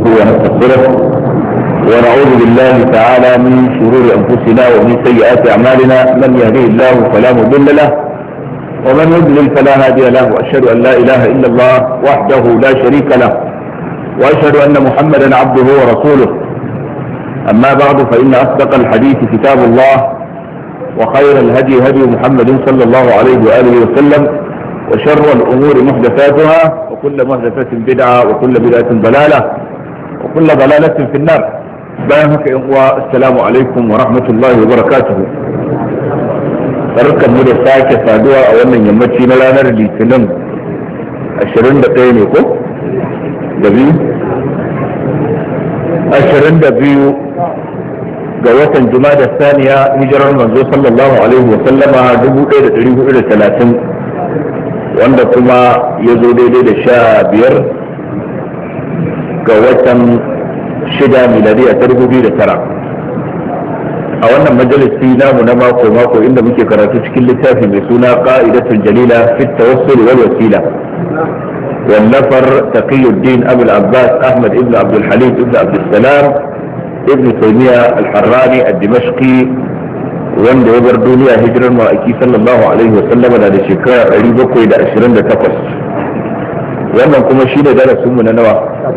ونستغفره ونعوذ بالله تعالى من شرور أنفسنا ومن سيئات أعمالنا. من يهديه الله فلا مضل له ومن يضلل فلا هادي له، وأشهد أن لا إله إلا الله وحده لا شريك له، وأشهد أن محمدا عبده ورسوله. أما بعد، فإن أصدق الحديث كتاب الله، وخير الهدي هدي محمد صلى الله عليه وآله وسلم، وشر الأمور محدثاتها، وكل محدثة بدعة، وكل بدعة ضلالة، وكل ضلالة في النار. السلام عليكم ورحمة الله وبركاته. barkan mu da sake saduwa a wannan yammaci na ranar litinin 21 ne ko? da biyu 22 ga watan Jumada Saniya, hijirar manzo sallallahu alaihi wa sallama 1430, wanda kuma ya zo daidai da 15 ga watan 6 miladiya ta 2009. a wannan majalisi namu na mako inda muke karatu cikin littafi mai suna qa'idatul jalila fi tawassul wal wasila, wallafar taqiyuddin abul abbas ahmad ibn abdul halim ibn abdul salam ibn taymiya al-harrani ad-dimashqi, wanda ya bar duniya hijirar ma'aiki sallallahu alaihi wa sallama da shekara 728. wannan kuma shi da darasin mu na nawa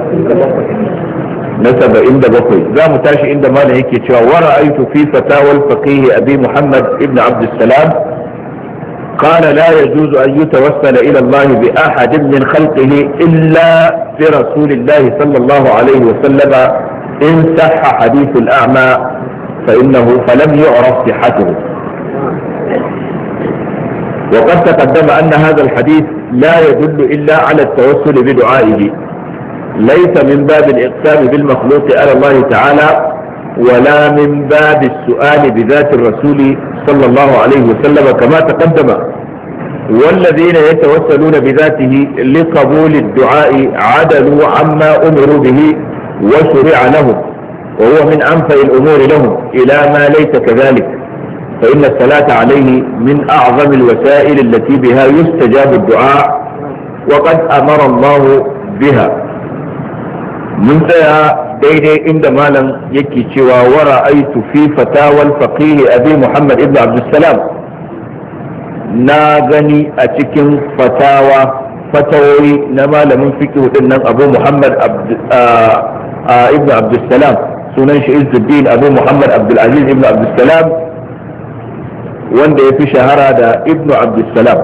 na 77. za mu tashi inda malam yake cewa wa ra'aytu fi fatawa al-faqih abi muhammad ibn abd salam قال لا يجوز أن يتوسل إلى الله بأحد من خلقه إلا برسول الله صلى الله عليه وسلم إن صح حديث الأعمى فلم يعرف صحته. وقد تقدم أن هذا الحديث لا يدل إلا على التوسل بدعائه، ليس من باب الإقسام بالمخلوق على الله تعالى، ولا من باب السؤال بذات الرسول صلى الله عليه وسلم كما تقدم. والذين يتوسلون بذاته لقبول الدعاء عدلوا عما أمروا به وشرع لهم، وهو من أنفع الأمور لهم إلى ما ليس كذلك، فإن الصلاة عليه من أعظم الوسائل التي بها يستجاب الدعاء، وقد أمر الله بها. من tsaya daidai inda malam yake cewa wa ra'aytu fi fatawal faqih abi muhammad ibn abd salam, na gani a cikin fatawoyi na malamin fiqh din nan abu muhammad ibn abd salam, sunan shi izzuddin abu muhammad abdul aziz ibn abd salam, wanda ya fi shahara da ibn abd salam.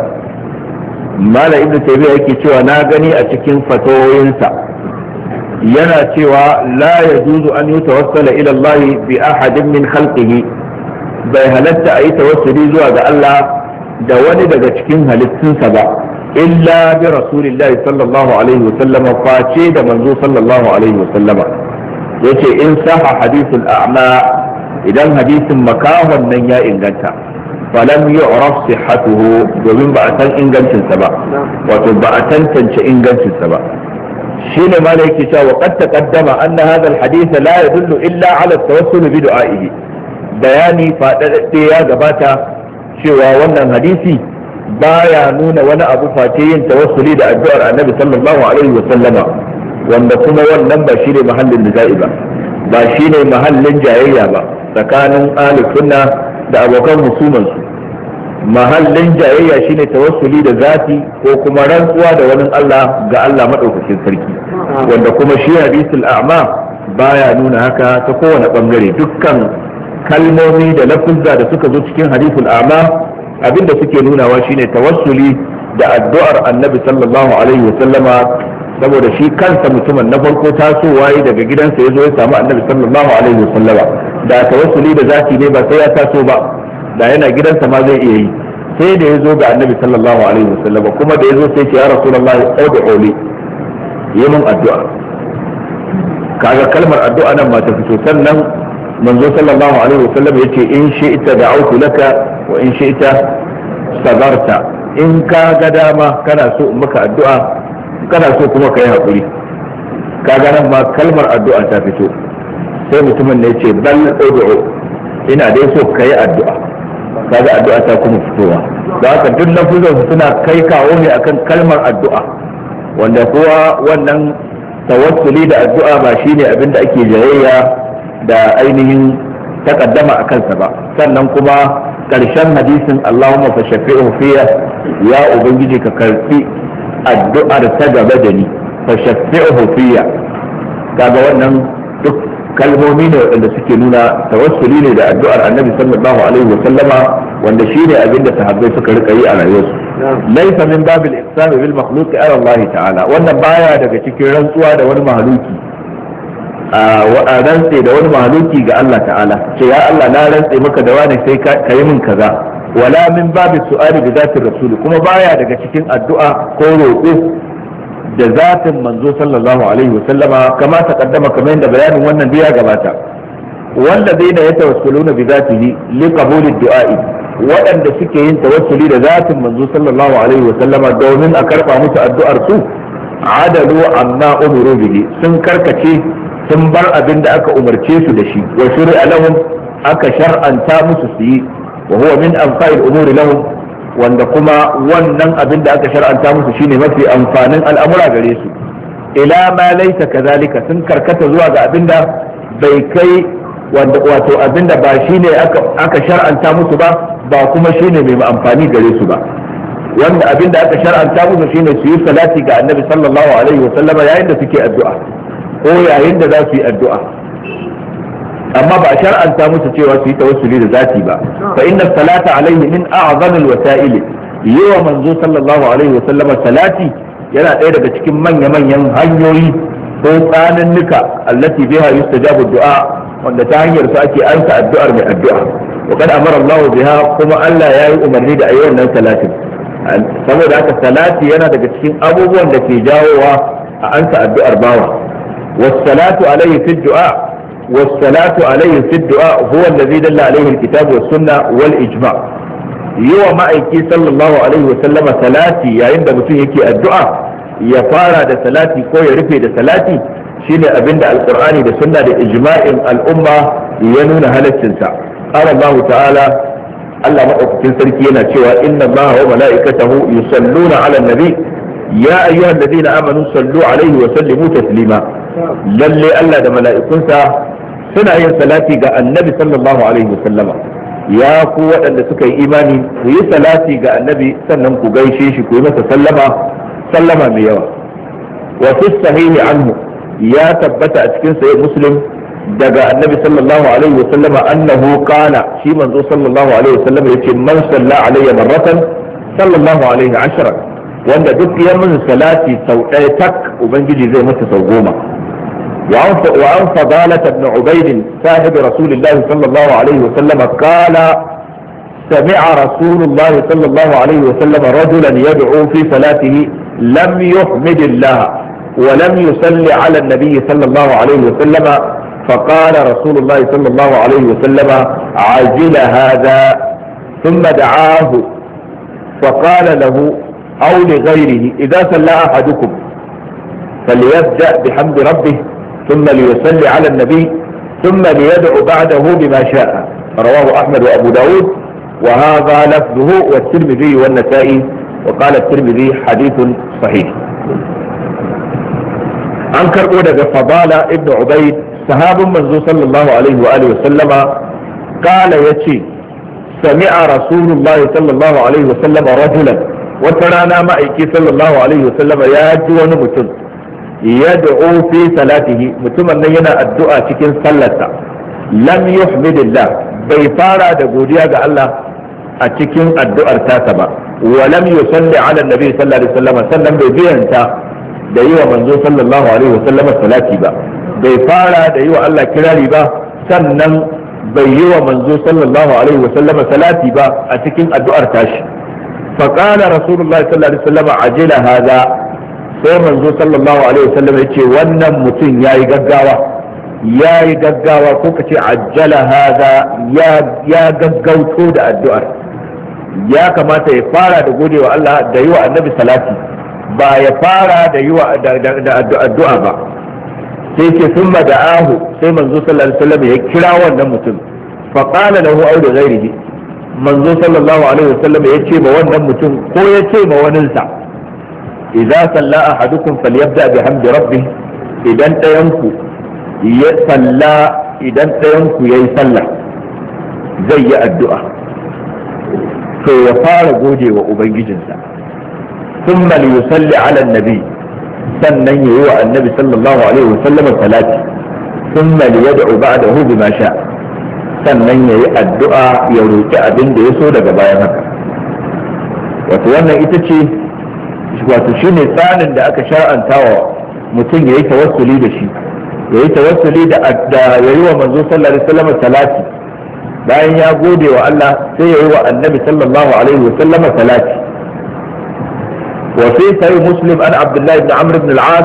malam ibn taymiya yake cewa na gani a cikin fatawoyinsa yana cewa la yajuzu an yutawassala ila Allah bi ahadin min khalqihi, bai halatta a yi tawassuli zuwa ga Allah da wani daga cikin halittunsa ba, illa bi rasulillahi sallallahu alaihi wa sallama, face da manzo sallallahu alaihi wa sallama. yace in saha hadithul a'ma, idan hadisin makahon nan ya inganta, falam yu'raf sihhatuhu, domin ba a san ingancinsa ba, wato ba a tantance ingancinsa ba. شين ما لك وقد تقدم أن هذا الحديث لا يدل إلا على التوسل بدعائه. بياني فاتيا جباتا شوى وانا حديثي بايا نون وانا أبو فاتين توسلي دا الدعاء النبي صلى الله عليه وسلم، وانا كما وانا بشير محل النزائبة، بشير محل جاية با فكانوا آل السنة دا أبو كان مسوما. mahallin jayayya shine tawassuli da zati ko kuma rantsuwa da wani Allah ga Allah madaukakin sarki, wanda kuma shi hadisul a'ma baya nuna haka ta kowane bangare. dukkan kalmomi da lafuzza da suka zo cikin hadisul a'ma abinda suke nunawa shine tawassuli da addu'ar annabi sallallahu alaihi wa sallama, saboda shi kansa mutumin na farko tasowa yi daga gidansa ya zo ya samu annabi sallallahu alaihi wa sallama. da tawassuli da zati ne ba sai ya taso ba, da yana gidansa ma zai iya yi, sai da ya zo ga annabi sallallahu alaihi wasallam, kuma da ya zo sai ce ya rasulullahi ud'u li, yi min addu'a. kaga kalmar addu'a nan ma ta fito. sannan manzo sallallahu alaihi wasallam yace in shi'ta da'awtu laka wa in shi'ta sabarta, in ka ga dama kana so in maka addu'a, kana so kuma kai hakuri. kaga nan ma kalmar addu'a ta fito. sai mutumin ne yace bal ud'u, ina dai so kai addu'a. kaga addu'a ta kuma fitowa. da haka duk lafuzan suna kai kawo ne akan kalmar addu'a, wanda kuwa wannan tawassuli da addu'a ba shine abin da ake jayayya da ainihin takaddama a kansa ba. sannan kuma karshen hadisin Allahumma fa shafi'u fiya, ya ubangiji ka karfi addu'ar ta gaba da ni, fa shafi'u fiya, kaga wannan duk kalmomi ne waɗanda suke nuna tawassuli ne da addu'ar annabi sallallahu alaihi wa sallama, wanda shine abin da sahabbai suka rika yi a rayuwarsu. laysa min babil ihsan bil makhluq ala Allah ta'ala, wannan baya daga cikin rantsuwa da wani mahaluki a rantse da wani mahaluki ga Allah ta'ala, ce ya Allah na rantse maka da wani sai ka yi min kaza. wala min babis su'ali bi zatir rasul, kuma baya daga cikin addu'a ko roƙo da zatin manzo sallallahu alaihi wa sallama, kama taqaddama kamar yadda bayanin wannan ya gabata. wanda zai da ya tawassuluna bi zatihi li qabuli du'a'i, waɗanda suke yin tawassuli da zatin manzo sallallahu alaihi wa sallama domin a karba musu addu'ar su, adalu amma umiru bihi, sun karkace sun bar abin da aka umarce su da shi, wa shuri'a lahum, aka shar'anta musu su yi, wa huwa min anfa'il umuri lahum, wanda kuma wannan abin da aka shar'anta musu shine mafi amfanin al'amura gare su. ila ma laysa kadhalika, sun karkata zuwa ga abin da bai kai wato abin da ba shine aka shar'anta musu ba kuma shine mai amfani gare su ba. wanda abin da aka shar'anta musu shine su yi salati ga annabi sallallahu alaihi wa sallama yayin da suke addu'a ko yayin da za su yi addu'a, amma ba a shar'anta musu cewa su yi tawassuli da zati ba. fa inna salata alaihi min a'zamil wasa'il, yawa manzo sallallahu alaihi wa sallama salati yana ɗaya daga cikin manya-manyan hanyoyi ko tsanannuka allati biha yustajabu du'a, wanda ta hanyar su ake ansa addu'ar mai addu'a. wa kad amara Allah biha, kuma Allah yayi umarni da ayi wannan salatin. saboda haka salati yana daga cikin abubuwan da ke jawowa a ansa addu'ar bawa. was-salatu alayhi fi du'a, was-salatu alayhi fi du'a huwa alladhi dalla alayhi al-kitab was-sunnah wal-ijma'. yawa ma'aiki sallallahu alaihi wa sallama salati yayin da mutum yake addu'a, ya fara da salati ko ya rufe da salati, shine abinda alqur'ani da sunna da ijma'in al'umma ya nuna halaccinsa. qala Allah ta'ala, Allah madaukakin sarki yana cewa inna Allah wa mala'ikatahu yusalluna 'alan nabi ya ayyuhalladhina amanu sallu 'alaihi wa sallimu taslima. lalle Allah da mala'ikunsa suna yin salati ga annabi sallallahu alaihi wa sallama. ya ku waɗanda suka yi imani ku yi salati ga annabi, sannan ku gaishe shi, ku yi masa sallama mai yawa. wa fi sahihi anhu, ya tabbata a cikin sahih muslim daga annabi sallallahu alaihi wa sallama annahu qala, shi manzo sallallahu alaihi wa sallama yace man salla alayya marratan sallallahu alaihi ashara, wanda duk ya mun salati sau ɗaya tak, ubangiji zai masa sau 10. وعن فضالة بن عبيد صاحب رسول الله صلى الله عليه وسلم قال سمع رسول الله صلى الله عليه وسلم رجلا يدعو في صلاته لم يحمد الله ولم يصلي على النبي صلى الله عليه وسلم، فقال رسول الله صلى الله عليه وسلم عجل هذا، ثم دعاه فقال له أو لغيره إذا صلى أحدكم فليبدأ بحمد ربه ثم ليصلي على النبي ثم ليدعو بعده بما شاء. رواه أحمد وأبو داود، وهذا لفظه والترمذي والنسائي، وقال الترمذي حديث صحيح. أنكر أولى فضالة ابن عبيد صحاب منذ صلى الله عليه وآله وسلم قال يتي سمع رسول الله صلى الله عليه وسلم رجلا، وترانا مأيكي صلى الله عليه وسلم ياجي ونمتن yad'u fi salatihi, mutumin nan yana addu'a cikin sallarsa, lam yuhmidillah, bai fara da godiya ga Allah a cikin addu'ar tasa ba, wa lam yusalli ala nabi sallallahu alaihi wasallam, sannan bai biyanta da yi wa manzo sallallahu alaihi wasallam salati ba, bai fara da yi wa Allah kirari ba, sannan bai yi wa manzo sallallahu alaihi wasallam salati ba a cikin addu'ar tashi. fa qala rasulullahi sallallahu alaihi wasallam ajila hadha, sai manzo sallallahu alaihi wasallam ya ce wannan mutum yayi gaggawa ko kace ajjala hada, ya gaggauto da addu'ar. ya kamata ya fara da godewa Allah da yi wa annabi salati, ba ya fara da yi wa addu'a ba. sai ce summa da'ahu, sai manzo sallallahu alaihi wasallam ya kira wannan mutum, fa qala lahu aw da ghairihi, manzo sallallahu alaihi wasallam ya ce ma wannan mutum ko ya ce ma waninsa idza salla ahadukum falyabda bihamdi rabbih, idan ɗayanku ya salla idan ɗayanku ya yi sallah zai yi addu'a to ya fara gode wa ubangijinsa thumma yusalli ala nabi sannan yayi wa annabi sallallahu alaihi wasallam salati thumma yad'u ba'dahu bima sha sannan yayi addu'a ya roki abin da ya so daga bayan haka. Wato wannan ita ce wato shine tsarin da aka shar'anta wa mutum yayi tawassuli da shi, yayi tawassuli da yayi wa manzo sallallahu alaihi wasallam salati bayan ya gode wa Allah sai yayi wa annabi sallallahu alaihi wasallam salati. wa fi sahih muslim an abdullah ibn amr ibn al-as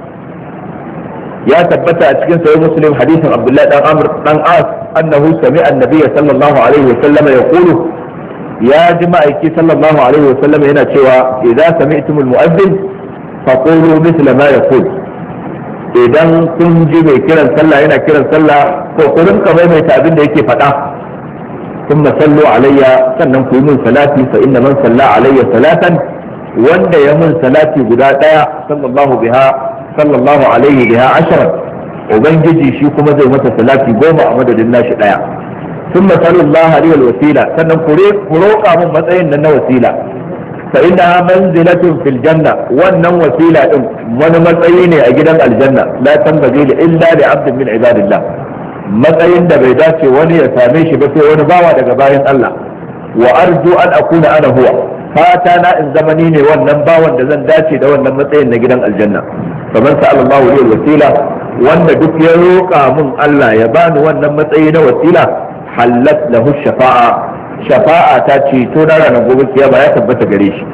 ya tabbata a cikin sahih muslim hadisin abdullah dan amr dan as annahu sami'a an-nabiy sallallahu alaihi wasallam yaqulu ya jima'aiki sallallahu alaihi wasallam yana cewa idza sami'tumul mu'adhdhin faqulu mithla ma yaqul, idan kun ji mai kiran sallah yana kiran sallah ko ku rinka maimaita abin da yake faɗa. ثم صلوا علي sannan ku yi min salati fa inna man salla alayya salatan wanda ya min salati guda daya sallallahu alaihi biha ashara ubangiji shi kuma zai masa salati 10 a madadin nashi daya. thumma sallallahu alaihi wal wasila sannan ku roƙa min matsayin nan na wasila fa innaha manzilatun fil janna, wannan wasila din wani matsayi ne a gidan aljanna la tanbaghi illa li 'abdin min ibadillah, matsayin da bai dace wani ya same shi ba sai wani bawa daga bayan Allah. wa arju an akuna ana huwa, fata na in zamani ne wannan bawan da zan dace da wannan matsayin na gidan aljanna. faman sa'ala Allahu li wasila, wanda duk ya roƙa mun Allah ya bani wannan matsayi na wasila halat lahu shafa'a ta ce to na ranar gobe kiyama ya tabbata gare shi.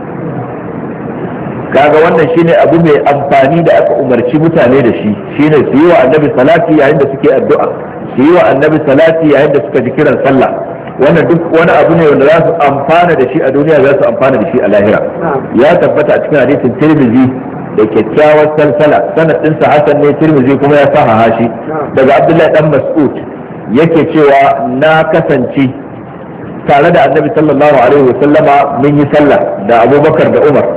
kaga wannan shine abu mai amfani da aka umarci mutane da shi, shine su yi wa annabi salati yayin da suke addu'a, su yi wa annabi salati yayin da suka ji kiran sallah. wannan duk wani abu ne wanda za su amfana da shi a duniya, za su amfana da shi a lahira. ya tabbata a cikin hadisin Tirmidhi da kyakkyawar salsala, sanad ɗinsa hasan ne, Tirmidhi kuma ya sahaha shi daga Abdullahi dan Mas'ud yake cewa na kasance tare da annabi sallallahu alaihi wasallama mun yi sallah da Abubakar da Umar,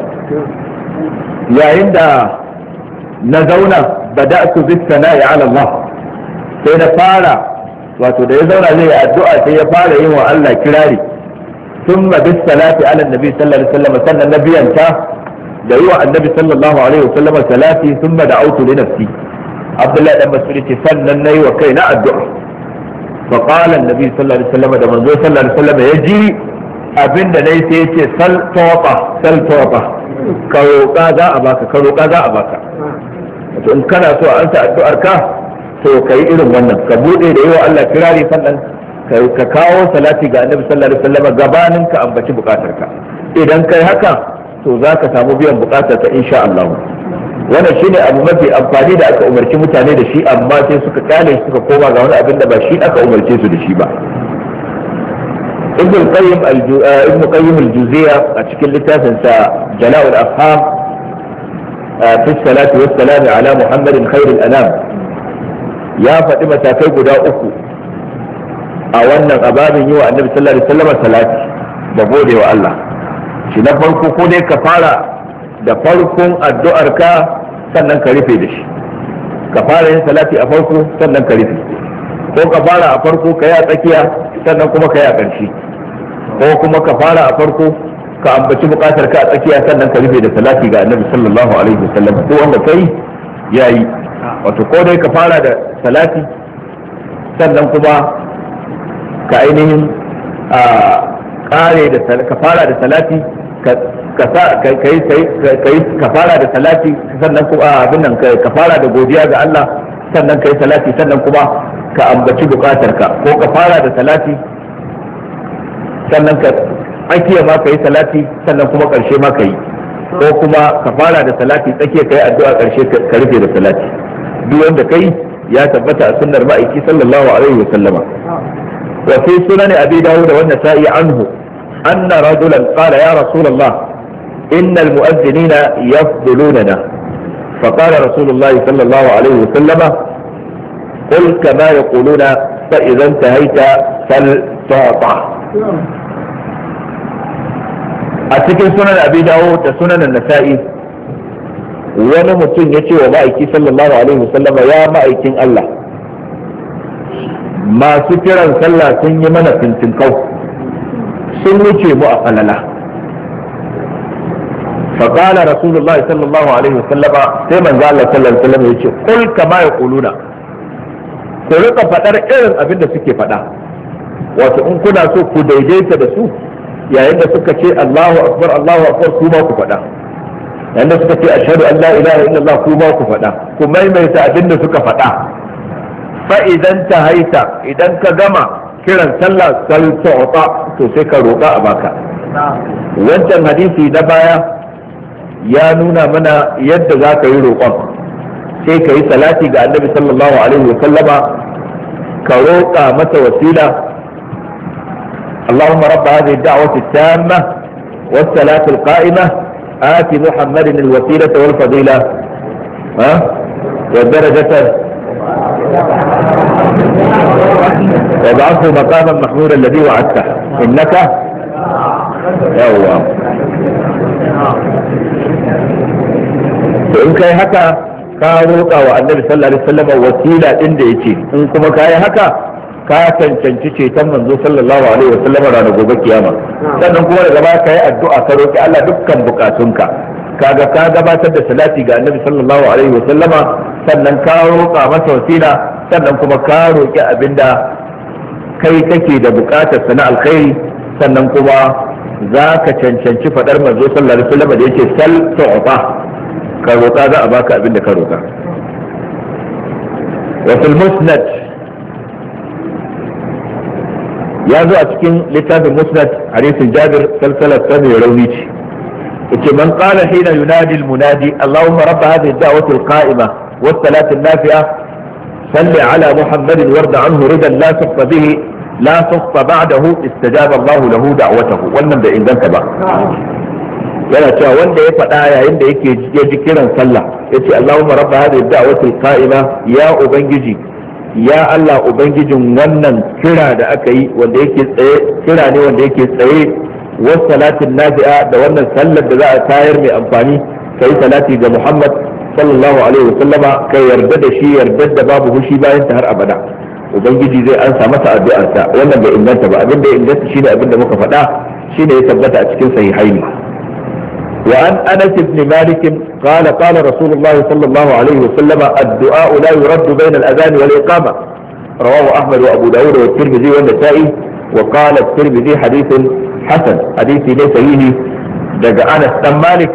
yayin da na zauna bada'tu bis sana'i ala Allah, sai na fara wato da ya zauna zai addu'a sai ya fara yin wa Allah kirari, thumma bis salati ala nabi sallallahu alaihi wasallam, sannan nabiyanta da yi wa annabi sallallahu alaihi wasallam salati, thumma da'awtu li nafsi. Abdullahi dan Mas'ud ce sannan nayi wa kaina addu'a. fa qala annabi sallallahu alaihi wasallam, da manzo sallallahu alaihi wasallam ya ji abinda nayi sai ya ce sal tawba ka roƙa za a baka. to in kana so a ansa addu'ar ka to kai irin wannan, ka bude da yawa Allah kirari, sannan ka kawo salati ga annabi sallallahu alaihi wasallam gabanin ka ambaci bukatar ka. idan kai haka to za ka samu biyan bukatar ka insha Allah. wannan shine abu mafi amfani da aka umarci mutane da shi, amma sai suka kale suka koma ga wani abin da ba shi aka umarce su da shi ba. ابن قيم الجوزية أشكل لتاسنسا جلاء الأفهام في الصلاة والسلام على محمد خير الأنام يا فاطمة كيف دا أخو أولا أبابي يوى النبي صلى الله عليه وسلم صلاة بقولي والله shi na farko ko dai ka fara da farkon addu'ar ka sannan ka rufe da shi, ka fara yin salati a farko sannan ka rufe, ko ka fara a farko ka yi a tsakiya sannan kuma ka yi a ƙarshe, ko kuma ka fara a farko ka ambaci bukatar ka a tsakiya sannan ka rufe da salati ga annabi sallallahu alaihi wasallam. ko wanda kai yayi, wato ko dai ka fara da salati sannan kuma ka ainihin kare da ka fara da salati ka fara da salati sannan kuma abin nan ka fara da godiya ga Allah sannan kai salati sannan kuma ka ambaci bukatar ka, ko ka fara da salati sannan ka tsakiya ma ka yi salati sannan kuma karshe ma ka yi, ko kuma ka fara da salati tsakiya ka yi addu'a karshe ka rufe da salati. duk wanda kai ya tabbata a sunnar ma'aiki sallallahu alaihi wa sallama. wa fi sunan abi dawud wa an-nasa'i anhu anna rajulan qala ya rasulullah inna al-mu'adhdhinina yafdulunana فقال رسول الله صلى الله عليه وسلم قل كما يقولون فإذا انتهيت فلتعطى. a cikin sunan abi dawud da sunan nasa'i wani mutum ya ce wa ma'aiki sallallahu alaihi wasallam ya ma'aikin Allah masu kiran sallah sun yi mana fintinkau sun wuce mu a falala فقال رسول الله صلى الله عليه وسلم سيما قال الله صلى الله عليه وسلم يقول قل كما يقولون ku rika faɗar irin abin da suke faɗa wato in kuna so ku daidaita da su yayin da suka ce Allahu akbar ku ba ku faɗa yayin da suka ce ashhadu an la ilaha illallah ku ba ku faɗa ku maimaita abin da suka faɗa fa idan tahaita idan ka gama kiran sallah sal tu'ta to sai ka roƙa a baka wancan hadisi na baya ya nuna mana yadda za ka yi roƙon sai ka yi salati ga annabi sallallahu alaihi wa sallama ka roƙa masa wasila اللهم رب هذه الدعوة التامة والصلاة القائمة آت محمد الوسيلة والفضيلة والدرجة وابعثه مقاما محمودا الذي وعدته إنك يوم in kai haka ka roƙa wa annabi sallallahu alaihi wasallam wasila din da yace in kuma kai haka ka cancanci ceton manzo sallallahu alaihi wasallam ranar gobe kiyama sannan kuma daga baya kai addu'a ka roƙi Allah dukkan bukatunka kaga ka gabatar da salati ga annabi sallallahu alaihi wasallama sannan ka roƙa masa wasila sannan kuma ka roƙi abinda kai kake da bukatar sana alkhairi sannan kuma za ka cancanci fadar manzo sallallahu alaihi wasallam da yake sal tu'ta ka roƙa za a baka abin da ka roƙa wa fil musnad ya zo a cikin littafin musnad hadisin Jabir salsalar ta mai rauni ce yace man qala hina yunadi al munadi Allahumma rabb hadhihi ad-da'wati al-qa'ima was-salati an-nafi'a salli ala Muhammadin warda anhu ridan la sukhfa bihi la sukhfa ba'dahu istajaba Allah lahu da'watahu wannan da inganta ba yana cewa wanda ya faɗa yayin da yake ya ji kiran sallah yace Allahumma rabb hadhihi ad-da'wati al-qa'ima ya ubangiji ya Allah ubangijin wannan kira da aka yi wanda yake tsaye kira ne wanda yake tsaye was salatin nafi'a da wannan sallar da za a tayar mai amfani kai salati ga Muhammad sallallahu alaihi wasallama kai yarda da shi yarda da babu hushi bayan ta har abada ubangiji zai ansa masa addu'arsa wannan bai inganta ba abin da ya inganta shine abin da muka faɗa shine ya tabbata a cikin sahihaini وعن أنس بن مالك قال قال رسول الله صلى الله عليه وسلم الدعاء لا يرد بين الأذان والإقامة رواه أحمد وأبو داود والترمذي والنسائي وقال الترمذي حديث حسن حديث ليس فيه دقى أنس بن مالك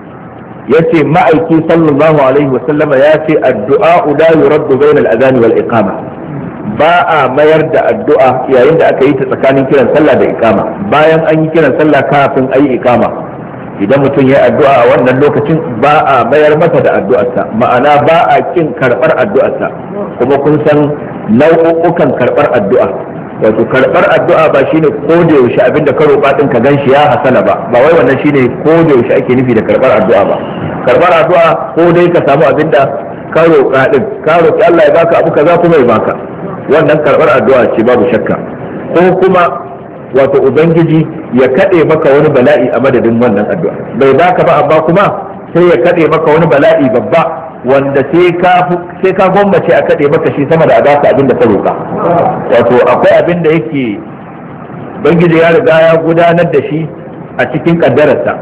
يأتي معك صلى الله عليه وسلم يأتي الدعاء لا يرد بين الأذان والإقامة باء ما يرد الدعاء يا عند أكيد تسكان كلا صلى بإقامة بايا أن كلا صلى كاف أي إقامة idan mutum ya addu'a a wannan lokacin ba a mayar masa da addu'arsa ma'ana ba a kin karbar addu'arsa kuma kun san nau'ukan karbar addu'a wato karbar addu'a ba shine ko da yaushe abinda ka roƙa din ka ganshi ya hasala ba wai wannan shine ko da yaushe ake nufi da karbar addu'a ba karbar addu'a ko dai ka samu abinda ka roƙa din ka roƙi Allah ya baka abu kaza kuma ya baka wannan karbar addu'a ce babu shakka ko kuma wato ubangiji ya kade maka wani bala'i a madadin wannan addu'a bai baka ba amma kuma sai ya kade maka wani bala'i babba wanda sai ka gwammace a kade maka shi sama da adaka abin da ka roka wato akwai abin da yake ubangiji ya riga ya gudanar da shi a cikin kaddararsa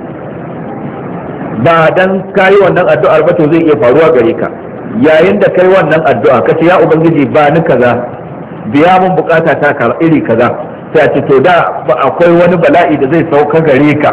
ba dan kayi wannan addu'ar ba to zai iya faruwa gare ka yayin da kai wannan addu'a kace ya ubangiji ba ni kaza biya mun bukata ta iri kaza sai a ce to da akwai wani bala'i da zai sauka gare ka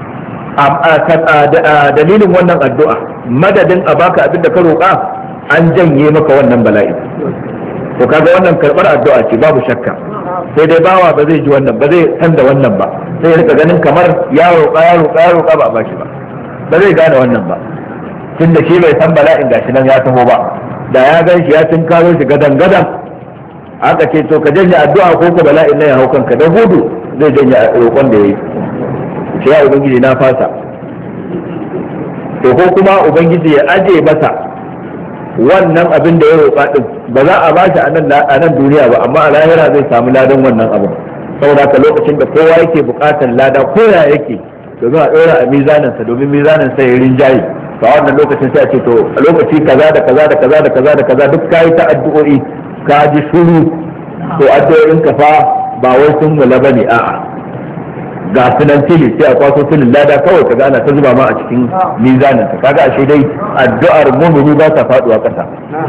a dalilin wannan addu'a madadin a baka abin da ka roƙa an janye maka wannan bala'i to kaga wannan karɓar addu'a ce babu shakka sai dai bawa ba zai ji wannan ba zai san da wannan ba sai rika ganin kamar ya roƙa ba a bashi ba ba zai gane wannan ba tun da shi bai san bala'in gashi nan ya taho ba da ya gan shi ya tunkaro shi gadan aka ce to ka janye addu'a ko ko bala'in nan ya hau kanka da hudu zai janye roƙon da yayi sai ya ubangiji na fasa to ko kuma ubangiji ya aje masa wannan abin da ya roƙa din ba za a bashi a nan duniya ba amma a lahira zai samu ladan wannan abin saboda haka lokacin da kowa yake buƙatar lada ko ya yake domin a ɗora a mizaninsa domin mizaninsa ya rinjaye to a wannan lokacin sai a ce to a lokaci kaza da kaza da kaza da kaza da kaza duk kai ta addu'o'i ka ji shuru to addu'o'in ka fa ba wai sun mula bane a'a ga sunan tili sai a kwaso tilin lada kawai kaga ana ta zuba ma a cikin mizanin ka kaga ashe dai addu'ar mu'mini ba ta faduwa kasa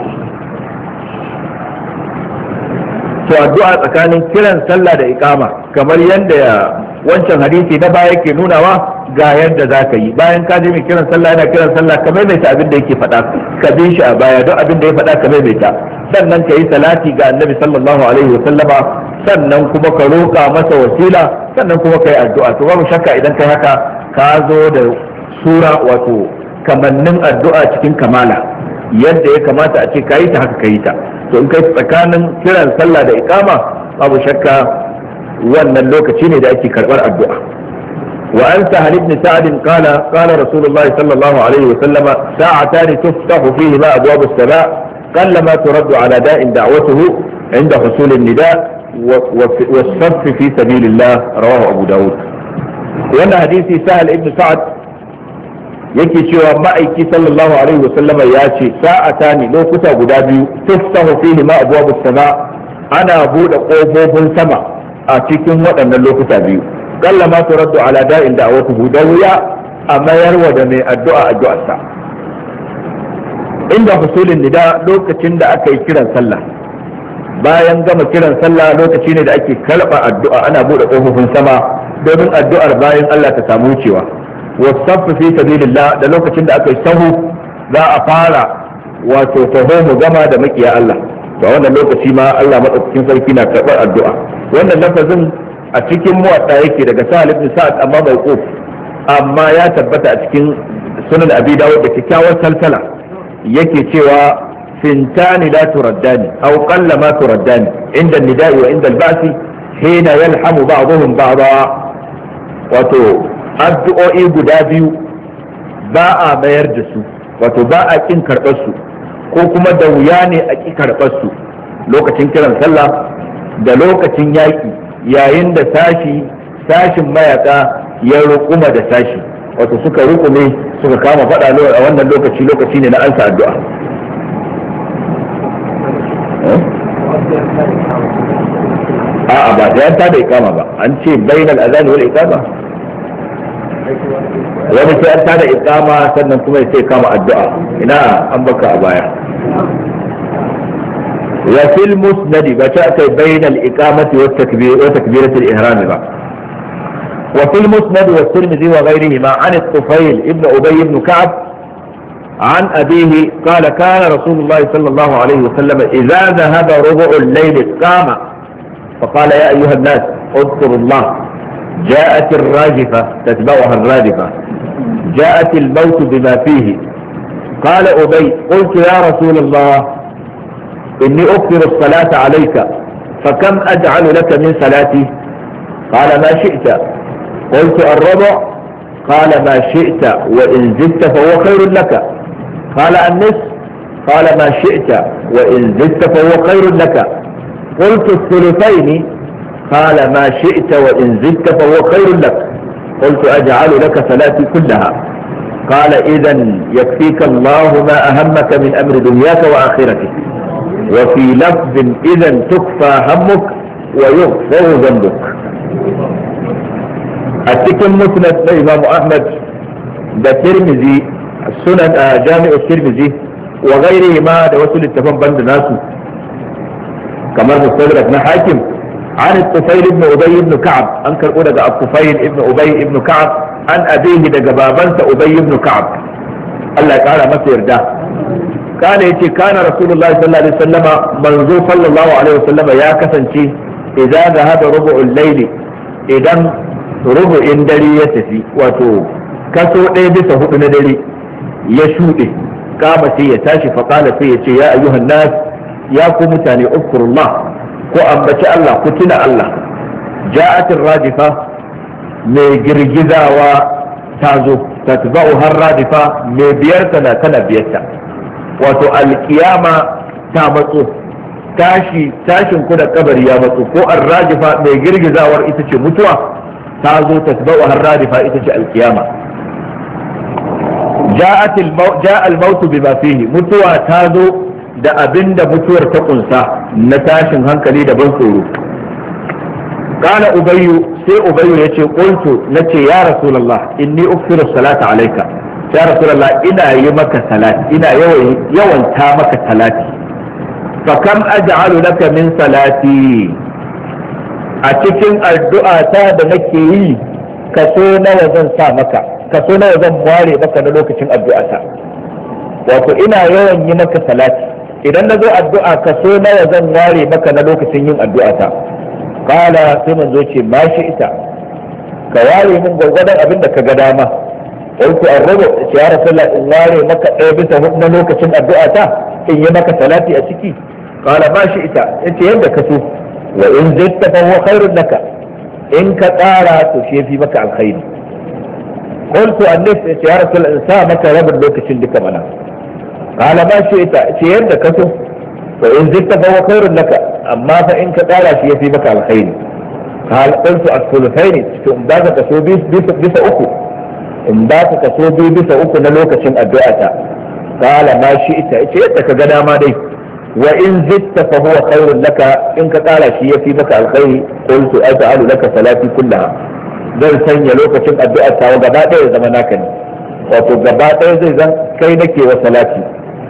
to addu'a tsakanin kiran sallah da iqama kamar yadda wancan hadisi na baya yake nunawa ga yadda za ka yi bayan ka je mai kiran sallah yana kiran sallah ka maimaita abin da yake faɗa ka bi shi a baya don abin da ya faɗa ka maimaita sannan ka yi salati ga annabi sallallahu alaihi wa sallama sannan kuma ka roƙa masa wasila sannan kuma ka yi addu'a to babu shakka idan kai haka ka zo da sura wato kamannin addu'a cikin kamala yadda ya kamata a ce ka yi ta haka ka yi ta to in kai tsakanin kiran sallah da iqama babu shakka wannan lokaci ne da ake karbar addu'a wa an sahal ibn sa'd qala qala rasulullah sallallahu alaihi wa sallam sa'atan tuftahu fihi ma abwab as-sama' qallama turaddu ala da'in da'watuhu inda husul an-nida' was-saff fi sabilillah rawahu abu daud wannan hadisi sahal ibn sa'd yake cewa ma'aiki sallallahu alaihi wa sallam ya ce sa'atani lokuta guda biyu tuftahu fihi ma abwab as-sama' ana bude kofofin sama a cikin waɗannan lokuta biyu kalla ma turaddu ala da'in da'awatuhu da wuya a mayarwa da mai addu'a addu'arsa inda husulin nida lokacin da aka yi kiran sallah bayan gama kiran sallah lokaci ne da ake karɓa addu'a ana buɗe ƙofofin sama domin addu'ar bayan Allah ta samu wucewa wasaffu fi sabilillah da lokacin da aka yi sahu za a fara wato taho mu gama da makiya Allah to wannan lokaci ma Allah madaukakin sarki na karɓar addu'a wannan lafazin a cikin muwatta yake daga Sa'ad ibn Sa'ad amma bai kof amma ya tabbata a cikin sunan Abi Dawud da kyakkyawar salsala yake cewa fintani la turaddani aw qalla ma turaddani inda nida'i wa inda al-ba'si hina yalhamu ba'dhum ba'dha wato addu'o'i guda biyu ba a mayar da su wato ba a kin karɓar su ko kuma da wuya ne a ki karɓar su lokacin kiran sallah da lokacin yaƙi yayin da sashin mayaka ya rukuma da sashi wato suka rukume suka kama faɗa a wannan lokaci ne na ansa addu'a a'a ba da yanta da ikama ba an ce bainal azan wal ikama wani sai an tada ikama sannan kuma sai kama addu'a ina an baka a baya وفي المسند بشأت بين الإقامة وتكبيرة الإحرام بقى. وفي المسند والترمذي وغيرهما عن الطفيل ابن أبي بن كعب عن أبيه قال كان رسول الله صلى الله عليه وسلم إذا ذهب ربع الليل قام فقال يا أيها الناس اذكروا الله جاءت الراجفة تتبعها الرادفة جاءت الموت بما فيه قال أبي قلت يا رسول الله إني أكثر الصلاة عليك فكم أجعل لك من صلاتي قال ما شئت قلت الربع قال ما شئت وإن زدت فهو خير لك قال النصف قال ما شئت وإن زدت فهو خير لك قلت الثلثين قال ما شئت وإن زدت فهو خير لك قلت أجعل لك صلاتي كلها قال إذا يكفيك الله ما أهمك من أمر دنياك وآخرتك وفي لفظ إذا تكفى همك ويغفر ذنبك التكن مسند الإمام أحمد ده ترمذي السنن جامع الترمذي وغيرهما ده وصل التفهم بند ناسه كما مستدرك حاكم عن الطفيل ابن أبي بن كعب أنكر أولا ده الطفيل ابن أبي بن كعب عن أبيه ده جبابنت أبي بن كعب الله تعالى مسير ده كان يتي كان رسول الله صلى الله عليه وسلم منذ صلى الله عليه وسلم يا كسنتي إذا ذهب ربع الليل إذا ربع دري يتفي وتو كسو بس هدو ندري يشوئه قام سيتاشي فقال سيتي يا أيها الناس يا قومتاني اذكروا الله وأنبت الله قتل الله جاءت الرادفة مجرجزة وتعزو تتبعها الرادفة مبيرتنا تنبيتها wato alkiyama ta matso tashin ku da kabari ya matso ko arrajifa mai girgizawar ita ce mutuwa ta zo ta tabawa arrajifa ita ce alkiyama ja'a al-maut bima fihi, mutuwa ta zo da abinda mutuwar ta kunsa na tashin hankali da ban tsoro. kana ubayyu sai ubayyu yace qultu nace ya rasulullah inni uksiru salata alayka, ya rasulullah ina yi maka salati, ina yawanta maka salati. fa kam aj'alu laka min salati, a cikin addu'a ta da nake yi kaso nawa zan sa maka, kaso nawa zan ware maka na lokacin addu'a ta. wato ina yawan yi maka salati, idan na zo addu'a kaso nawa zan ware maka na lokacin yin addu'a ta. kala sai manzo ce ma shi ita, ka ware min gwargwadon abin da ka ga dama. qultu ar-rubu, ya rasulullah in ware maka ɗaya bisa hudu na lokacin addu'a ta in yi maka salati a ciki. kala ma shi ita, yace yadda ka so. wa in zidta fa huwa khairun laka, in ka tsara to shi yafi maka alkhairi. qultu an-nis, ya rasulullah in sa maka rabin lokacin duka mana. kala ma shi ita, yace yadda ka so. wa in zidta fa huwa khairun laka, amma fa in ka tsara shi yafi maka alkhairi. قال قلت الثلثين in ba ka kaso bisa uku, in ba ka kaso biyu bisa uku na lokacin addu'a ta. qala ma shi ita, yace yadda ka ga dama dai. wa in zitta fa huwa khairun laka, in ka tsara shi yafi maka alkhairi. qultu aj'alu laka salati kullaha, zan sanya lokacin addu'a ta gaba ɗaya zama naka ne, wato gaba ɗaya zai zan kai nake wa salati,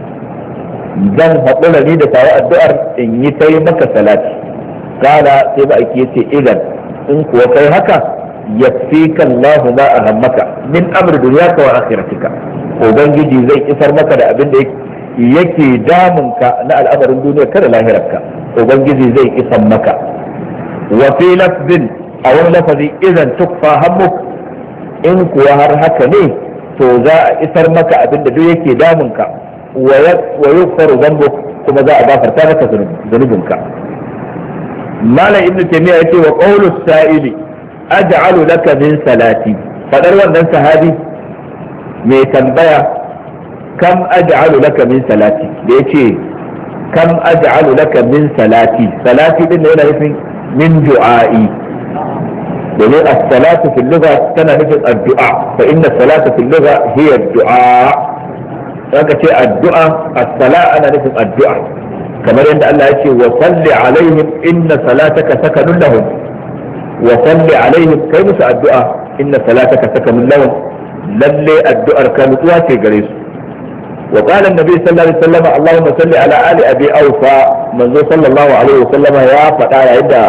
zan haƙura ni da tawa addu'ar in yi ta yi maka salati. kala sai ba ake yace idan in kuwa kai haka yakfika Allah ma ahammaka min amri dunyaka wa akhiratika, ubangiji zai isar maka da abin da yake damunka na al'amarin duniya kada lahirarka, ubangiji zai isar maka. wa fi lafzin, a wani lafazi idan tukfa hammuk, in kuwa har haka ne to za a isar maka abin da duk yake damunka, wa yughfaru dhanbuk, kuma za a gafarta maka zunubinka. malam ibnu taymiya yace wa qawlu sa'ili aj'alu laka min salati, fadar wannan sahabi mai tambaya kam aj'alu laka min salati, da yace kam aj'alu laka min salati, salati din yana nufin min du'a'i, domin as-salatu fil lugha tana nufin addu'a, fa inna as-salata fil lugha hiya ad-du'a. zaka ce addu'a, as-sala ana nufin addu'a, kamar yadda Allah ya ce wa salli alaihim inna salataka sakanun lahum, wa salli alaihim kai musu addu'a inna salataka sakanun lahum, lalle addu'ar ka nutsuwa ce gare su. wa qala an-nabi sallallahu alaihi wasallam Allahumma salli ala ali abi awfa, manzo sallallahu alaihi wasallam ya faɗa yayin da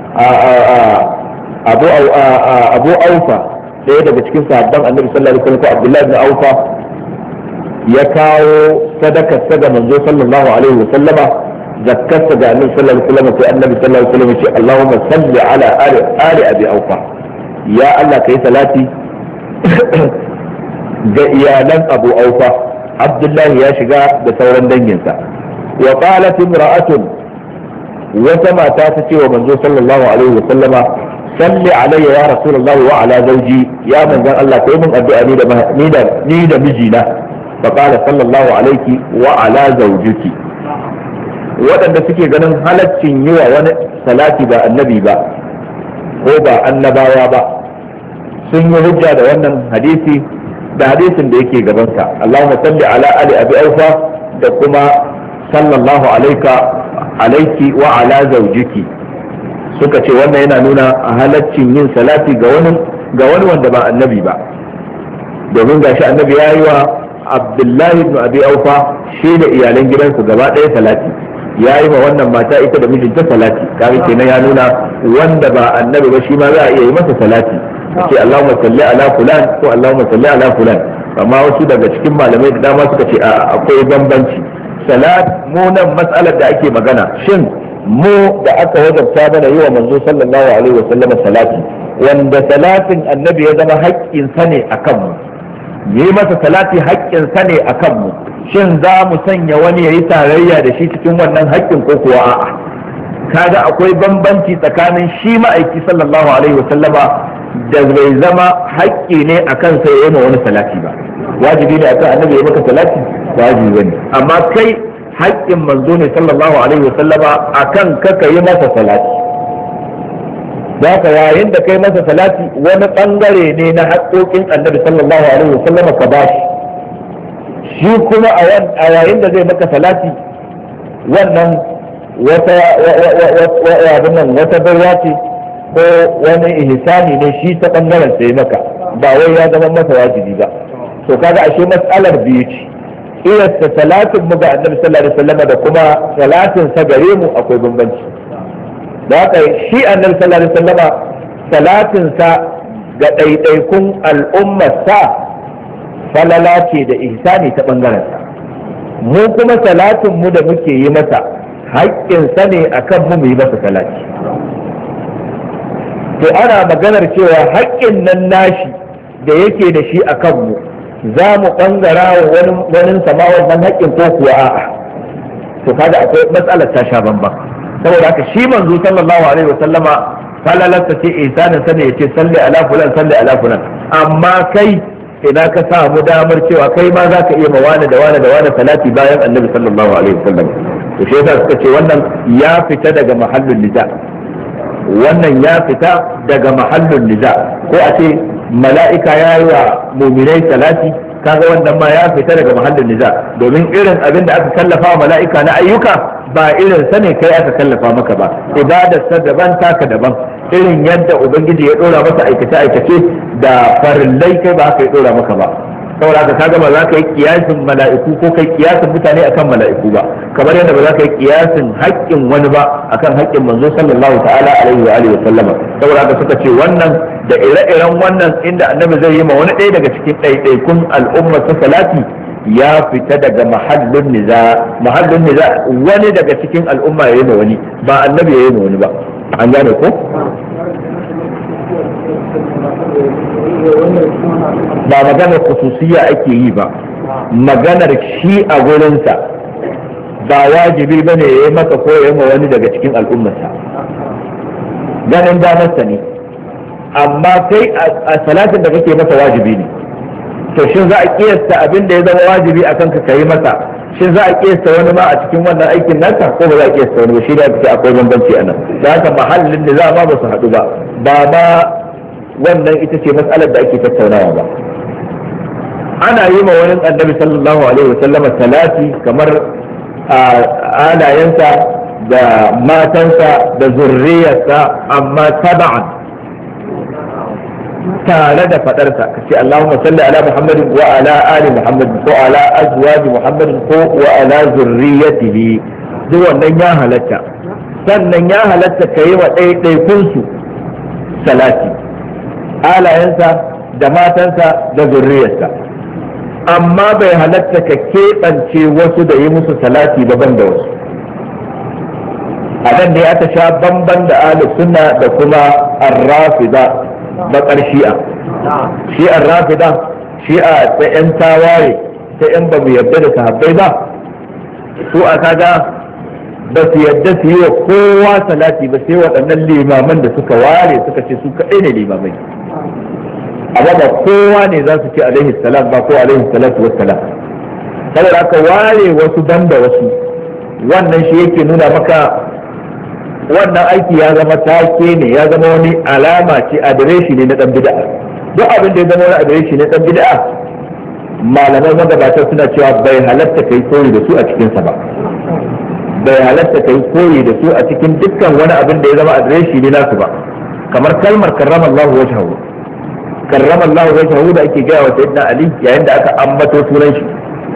abu awfa ɗaya daga cikin sahabban annabi sallallahu alaihi wasallam ko Abdullah ibn Awfa ya kawo sadakar sa ga manzo sallallahu alaihi wa sallama, zakkar sa ga annabi sallallahu alaihi wa sallam, sai annabi sallallahu alaihi wa sallam ya ce Allahumma salli ala ali abi awfa, ya Allah kai salati ga iyalan abu awfa. Abdullahi ya shiga da sauran danginsa. wa qalat imra'atun, wata mata ta ce wa manzo sallallahu alaihi wa sallama salli alayya ya rasulullahi wa ala zawji, ya manzon Allah kai mun addu'a ni da mijina. فقال صلى الله عليك وعلى زوجك, waɗanda suke ganin halaccin yi wa wani salati ba annabi ba ko ba annabawa ba sun yi hujja da wannan hadisi da hadisin da yake gabansa, Allahumma salli ala ali abi aufa da kuma sallallahu alaiki wa ala zaujiki. suka ce wannan yana nuna halaccin yin salati ga wani wanda ba annabi ba, domin gashi annabi ya yi wa Abdullahi ibn Abi Aufa shi da iyalan gidansu gaba ɗaya salati, ya yi ma wannan mata ita da mijinta salati, kaga kenan ya nuna wanda ba annabi ba shi ma za a iya yi masa salati, ce Allahumma salli ala fulan ko Allahumma salli ala fulan. amma wasu daga cikin malamai da dama suka ce akwai bambanci. salat mu nan mas'alar da ake magana, shin mu da aka wajabta mana yi wa manzo sallallahu alaihi wa sallam salati, wanda salatin annabi ya zama haƙƙin sa ne akan mu, yi masa salati haƙƙin sa ne a kanmu, shin za mu sanya wani ya yi tarayya da shi cikin wannan haƙƙin ko kuwa a'a? kaga akwai bambanci tsakanin shi ma'aiki sallallahu alaihi wa sallama da bai zama haƙƙi ne a kansa ya yi ma wani salati ba, wajibi ne akan annabi ya maka salati, wajibi ne, amma kai haƙƙin manzo ne sallallahu alaihi wa sallama akan ka yi masa salati. za ka yayin da kai masa salati wani bangare ne na haƙoƙin annabi sallallahu alaihi wasallam ka bashi, shi kuma a yayin da zai maka salati wannan wata baiwa ce ko wani ihsani ne shi ta bangaren sai maka, ba wai ya zama masa wajibi ba. to kaga ashe mas'alar biyu ce, iyasta salatin mu ga annabi sallallahu alaihi wasallam da kuma salatin sa gare mu akwai bambanci. da haka shi annabi sallallahu alaihi wasallam salatin sa ga ɗaiɗaikun al'ummar sa falala ce da ihsani ta bangaren sa, mu kuma salatin mu da muke yi masa haƙƙin sa ne akan mu yi masa salati. to ana maganar cewa haƙƙin nan nashi da yake da shi akan mu za mu bangara wa wani sama wannan haƙƙin ko kuwa a'a. to kaga akwai matsalar ta sha bamban, saboda haka shi manzo sallallahu alaihi wasallama falalarsa ce ihsanin sa ne yace salli ala fulan salli ala fulan, amma kai ina ka samu damar cewa kai ma za ka iya ma wani da wani da wani salati bayan annabi sallallahu alaihi wasallam. to shi yasa suka ce wannan ya fita daga mahallin niza, wannan ya fita daga mahallin niza, ko a ce mala'ika ya yi wa muminai salati, kaga wannan ma ya fita daga mahallin niza, domin irin abin da aka kallafa wa mala'ika na ayyuka ba irin sa ne kai aka kallafa maka ba, ibadar sa daban taka daban, irin yadda ubangiji ya dora masa aikace aikace da farillai kai ba haka ya dora maka ba. saboda haka kaga ba za ka yi kiyasin mala'iku ko kai kiyasin mutane akan mala'iku ba, kamar yadda ba za ka yi kiyasin haƙƙin wani ba akan haƙƙin manzo sallallahu ta'ala alaihi wa alihi wa sallama. saboda haka suka ce wannan da ire-iren wannan inda annabi zai yi ma wani ɗaya daga cikin ɗaiɗaikun al'umma ta salati ya fita daga mahallin niza wani daga cikin al'umma ya yi ma wani, ba annabi ya yi ma wani ba. an gane ko? ba maganar khususiyya ake yi ba, maganar shi a gurinsa ba wajibi bane ya yi maka ko ya yi ma wani daga cikin al'ummarsa, ganin damarsa ne, amma kai a salatin da kake masa wajibi ne. to shin za a kiyasta abin da ya zama wajibi a kanka ka yi masa, shin za a kiyasta wani ma a cikin wannan aikin naka ko ba za a kiyasta wani ba? shi da ake akwai bambanci a nan, da haka mahallin da za ma ba su haɗu ba ma wannan ita ce mas'alar da ake tattaunawa ba. ana yi ma wani annabi sallallahu alaihi wasallam salati kamar alayensa da matansa da zurriyarsa, amma taba'an tare da fadarsa ka ce Allahumma salli ala Muhammadin wa ala ali Muhammadin ko ala azwaji Muhammadin ko wa ala zurriyatihi, duk wannan ya halatta. sannan ya halatta ka yi wa ɗaiɗaikun su salati, alayensa da matansa da zurriyarsa, amma bai halatta ka keɓance wasu da yi musu salati daban da wasu. a nan ne aka sha bamban da ahlus sunna da kuma ar-rafida bakar shi'ar rafida, shi'a ta yan tawaye ta yan ba mu yarda da sahabbai ba, su a kaga ba su yarda su yi wa kowa salati ba sai waɗannan limaman da suka ware suka ce su kaɗai ne limamai, amma ba kowa ne za su ce alaihi salam ba ko alaihi salatu wassalam. saboda aka ware wasu banda wasu, wannan shi yake nuna maka wannan aiki ya zama take ne, ya zama wani alama ce, adireshi ne na dan bid'a. duk abin da ya zama wani adireshi na dan bid'a, malaman magabatar suna cewa bai halatta kai koyi da su a cikin sa ba, bai halatta kai koyi da su a cikin dukkan wani abin da ya zama adireshi ne nasu ba. kamar kalmar karramallahu wajhahu, karramallahu wajhahu da ake gaya wa sayyidina Ali yayin da aka ambato sunan shi,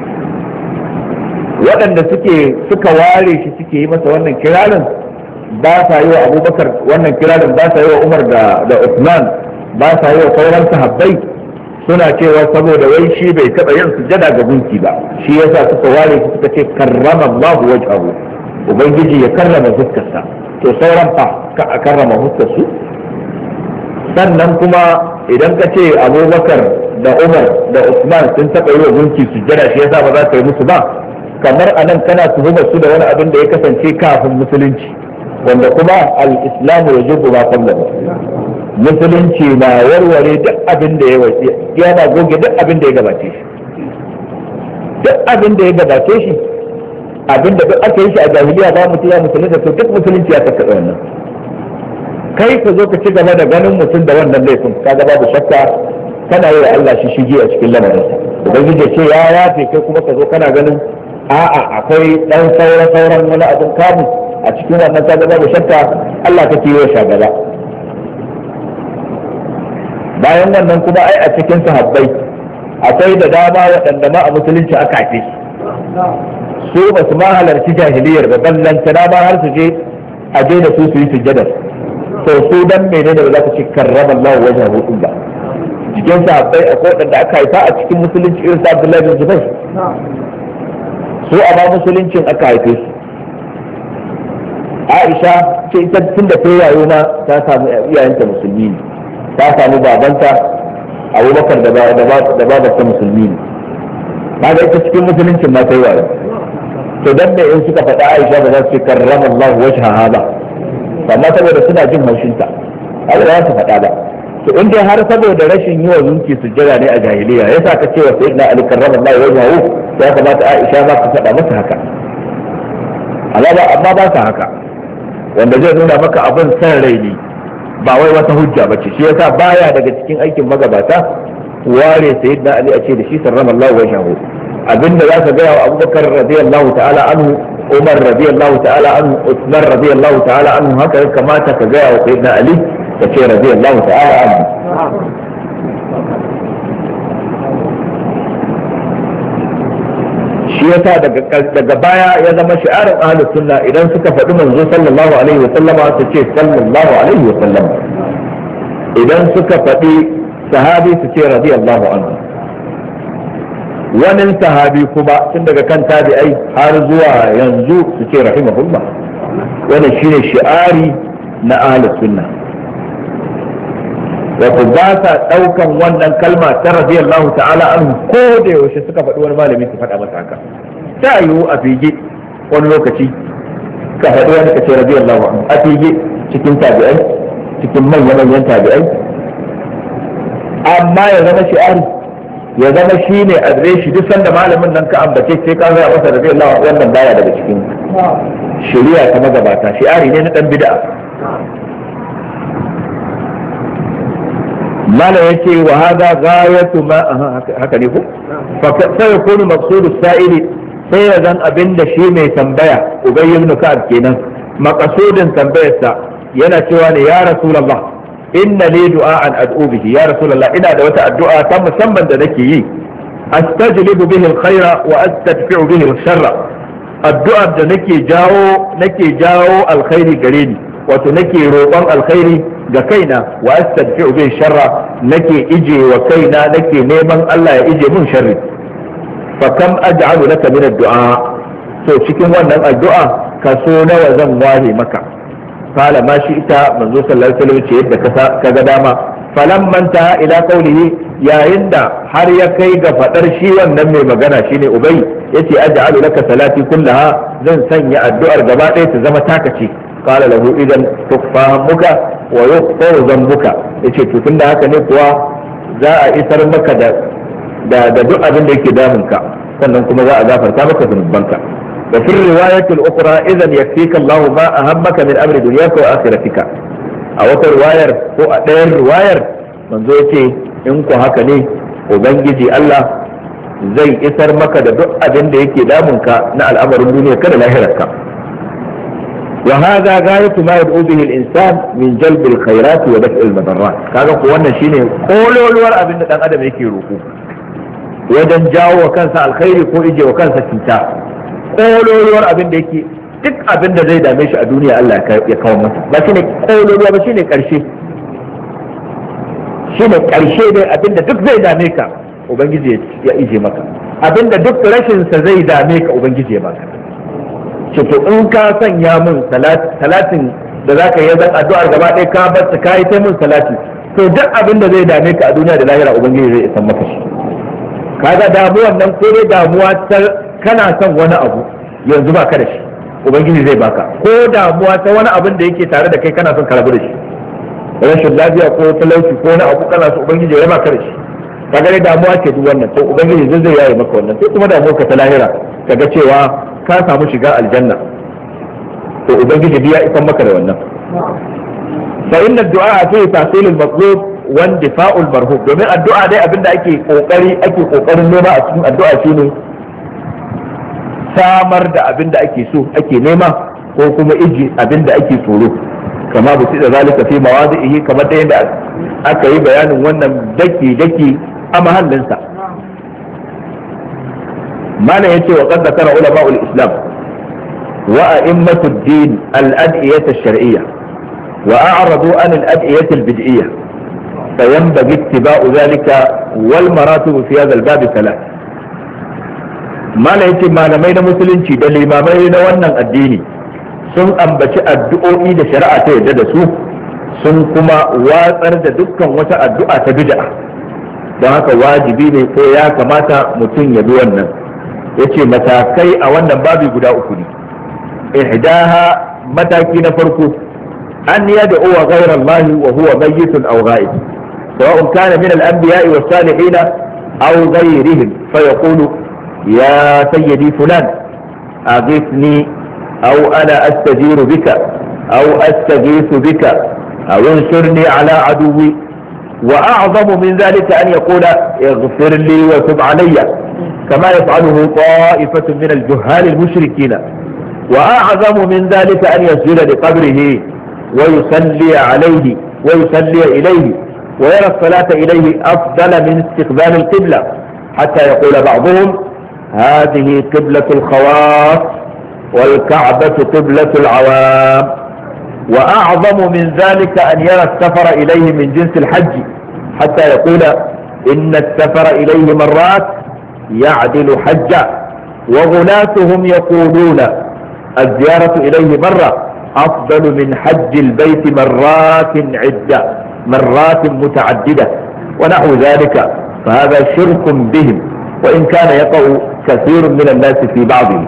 waɗanda suka ware shi suke yi masa wannan kirarin ba sa yi wa Abubakar wannan kirarin, ba sa yi wa Umar da Uthman, ba sa yi wa sauran sahabbai, suna cewa saboda wai shi bai taɓa yin sujada ga gunki ba, shi yasa suka ware shi suka ce karramallahu wajhahu, ubangiji ya karrama fuskarsa. to sauran fa ka a karrama fuskarsu? sannan kuma idan ka ce Abubakar da Umar da Uthman sun taɓa yi wa gunki sujada, shi yasa ba za ka yi musu ba, kamar anan kana tuhumar su da wani abin da ya kasance kafin musulunci, wanda kuma al-islamu yajibu ma qablahu, musulunci na warware duk abin da ya wace, yana goge duk abin da ya gabace shi, duk abin da ya gabace shi, abin da duk aka yi shi a jahiliya ba mutum ya musulunta, to duk musulunci ya saka wannan. kai ka zo ka ci gaba da ganin mutum da wannan laifin, kaga babu shakka kana yi wa Allah shi shige a cikin lamarinsa. Ubangiji ce ya yafe kai kuma ka zo kana ganin a'a akwai dan sauran wani abin kamu a cikin wannan kaga babu shakka Allah kake yi wa shagaba. Bayan wannan kuma ai a cikin sahabbai akwai da dama waɗanda ma a musulunci aka haife su ba su ma halarci jahiliyar ba ballanta dama har su je a je da su yi sujjadar. to su dan menene ba za ka ce karrama Allah wajen hudun ba. Cikin sahabbai akwai waɗanda aka haifa a cikin musulunci irin sa Abdullahi bin Zubair su a ba musuluncin aka haife su. Aisha ce ita tun da kai yayo ma ta samu iyayenta musulmi ne, ta samu babanta Abubakar da babarta musulmi ne, ba ga ita cikin musuluncin ma ta yi wayo. To dan da in suka faɗa Aisha ba za su ce karrama Allah wajhaha ba, amma saboda suna jin haushinta Allah ya su faɗa ba. To in dai har saboda rashin yi wa zunki sujjada ne a jahiliya yasa ka ce wa sayyidina Ali karrama Allah wajhahu, ya kamata Aisha ma ka faɗa masa haka. Amma ba sa haka, wanda zai nuna maka abin san rai ne ba wai wata hujja bace. Shi yasa baya daga cikin aikin magabata ware sayyidina Ali a ce da shi karramallahu wajhahu. Abinda za ka gaya wa Abubakar radiyallahu ta'ala anhu, Umar radiyallahu ta'ala anhu, Uthman radiyallahu ta'ala anhu, haka ya kamata ka gaya wa sayyidina Ali ka ce radiyallahu ta'ala anhu. Shi yasa daga baya ya zama shi'arin ahlus sunna idan suka faɗi manzo sallallahu alaihi wa sallama su ce sallallahu alaihi wa sallam, idan suka faɗi sahabi su ce radiyallahu anhu. Wani sahabi kuma tun daga kan tabi'ai har zuwa yanzu su ce rahimahullah. Wannan shine shi'ari na ahlus sunna. Wato ba sa daukan wannan kalma ta radiyallahu ta'ala anhu ko da yaushe suka faɗi wani malami su faɗa masa haka. Ta yiwu a fige wani lokaci ka faɗi wani ka ce radiyallahu anhu a fige cikin tabi'ai, cikin manyan tabi'ai, amma ya zama shi'ari, ya zama shi ne adireshi duk sanda malamin nan ka ambace sai ka zaya masa radiyallahu anhu. Wannan baya daga cikin shari'a ta magabata, shi'ari ne na dan bid'a. mala yace wa hada ghayatu ma haka ne ko fa sai yakunu maqsudu sa'ili sai ya zan abinda shi mai tambaya Ubay ibn Ka'ab kenan maqsudin tambayarsa yana cewa ne ya rasulullah inna li du'an ad'u bihi, ya rasulullah ina da wata addu'a ta musamman da nake yi, astajlibu bihi alkhaira wa astadfi'u bihi alsharra, addu'ar da nake jawo alkhairi gare ni, wato nake roƙon alkhairi ga kaina, wa astadfi'u bihi sharra nake ije wa kaina, nake neman Allah ya ije mun sharri. fa kam aj'alu laka min ad-du'a, to cikin wannan addu'a kaso nawa zan ware maka? قال ما شئت منذ صلى الله عليه وسلم يدda kaga dama. falamma ta ila qawlihi, yayin da har ya kai ga fadar shi wannan mai magana shine Ubay, yace aj'alu laka salati kullaha, zan sanya addu'ar gaba ɗaya ta zama taka ce. qala lahu idan tukfahamuka wa yughfaru dhanbuka, yace to tunda haka ne kuwa za a isar maka da duk abin da yake damunka, sannan kuma za a gafarta maka zunubanka. وفي الرواية الأخرى إذا يكفيك الله ما أهمك من أمر دنياك وآخرتك. أو رواية هو رواية من زوجتي إنكو هكذا وبنجي الله زي إسر مكة دعا أبن ديكي دامنك نعل أمر الدنيا كان لاهرتك. وهذا غاية ما يدعو به الإنسان من جلب الخيرات ودفع المضرات. كذا قوانا شيني قولوا الورق أبن دان أدم يكي روكو وجن جاو وكانسا الخير كو إجي وكانسا كنتا. kololuwar abin da yake duk abin da zai dame shi a duniya Allah ya kawo masa, ba shi ne kololuwa ba, shi ne karshe, shi ne karshe dai abin da duk zai dame ka ubangiji ya ije maka, abin da duk rashin sa zai dame ka ubangiji ya baka. ce to in ka sanya min salatin da zaka yi zan addu'ar gaba ɗaya ka bar ka yi ta min salati, to duk abin da zai dame ka a duniya da lahira ubangiji zai isan maka shi. kaga damuwan nan ko dai damuwa ta kana son wani abu yanzu ba ka da shi ubangiji zai baka, ko damuwa ta wani abin da yake tare da kai kana son ka rabu da shi, rashin lafiya ko talauci ko wani abu kana so ubangiji ya raba ka da shi. kaga dai damuwa ce duk wannan, to ubangiji zai yaye maka wannan. sai kuma damuwar ka ta lahira kaga cewa ka samu shiga aljanna, to ubangiji biya isan maka da wannan. fa inna du'a fi tahsil al-maqlub wanda fa'ul marhub, domin addu'a dai abinda ake kokarin nema a cikin addu'a shine samar da abinda ake so ake nema ko kuma iji abinda ake tsoro, kama bu da zalika fi mawadihi, kamar da yadda aka yi bayanin wannan daki a mahallinsa. mana yace wa qad zakara ulama'ul islam wa a'immatud din al-ad'iyah ash-shar'iyyah wa a'radu an al-ad'iyah al-bid'iyyah فينبغي اتباع ذلك والمراتب في هذا الباب ثلاث. ما لا يتم ما لمين مسلم da limamai na wannan addini sun ambaci addu'o'i da shari'a ta yadda da su, sun kuma watsar da dukkan wata addu'a ta bid'a. don haka wajibi ne ko ya kamata mutum ya bi wannan. yace matakai a wannan babi guda uku ne. ihdaha, mataki na farko, an yad'u ghayra Allah wa huwa mayyitun aw ghaib, سواء كان من الأنبياء والصالحين أو غيرهم، فيقول يا سيدي فلان أغثني، أو أنا أستجير بك، أو أستغيث بك، أو انصرني على عدوي. وأعظم من ذلك أن يقول اغفر لي وتب علي، كما يفعله طائفة من الجهال المشركين. وأعظم من ذلك أن يسجد لقبره ويصلي عليه ويصلي إليه ويرى الصلاة إليه أفضل من استقبال القبلة، حتى يقول بعضهم هذه قبلة الخواص والكعبة قبلة العوام. وأعظم من ذلك أن يرى السفر إليه من جنس الحج، حتى يقول إن السفر إليه مرات يعدل حجا. وغلاتهم يقولون الزيارة إليه مرة أفضل من حج البيت مرات متعددة ونحو ذلك، فهذا شرك بهم، وإن كان يقع كثير من الناس في بعضهم.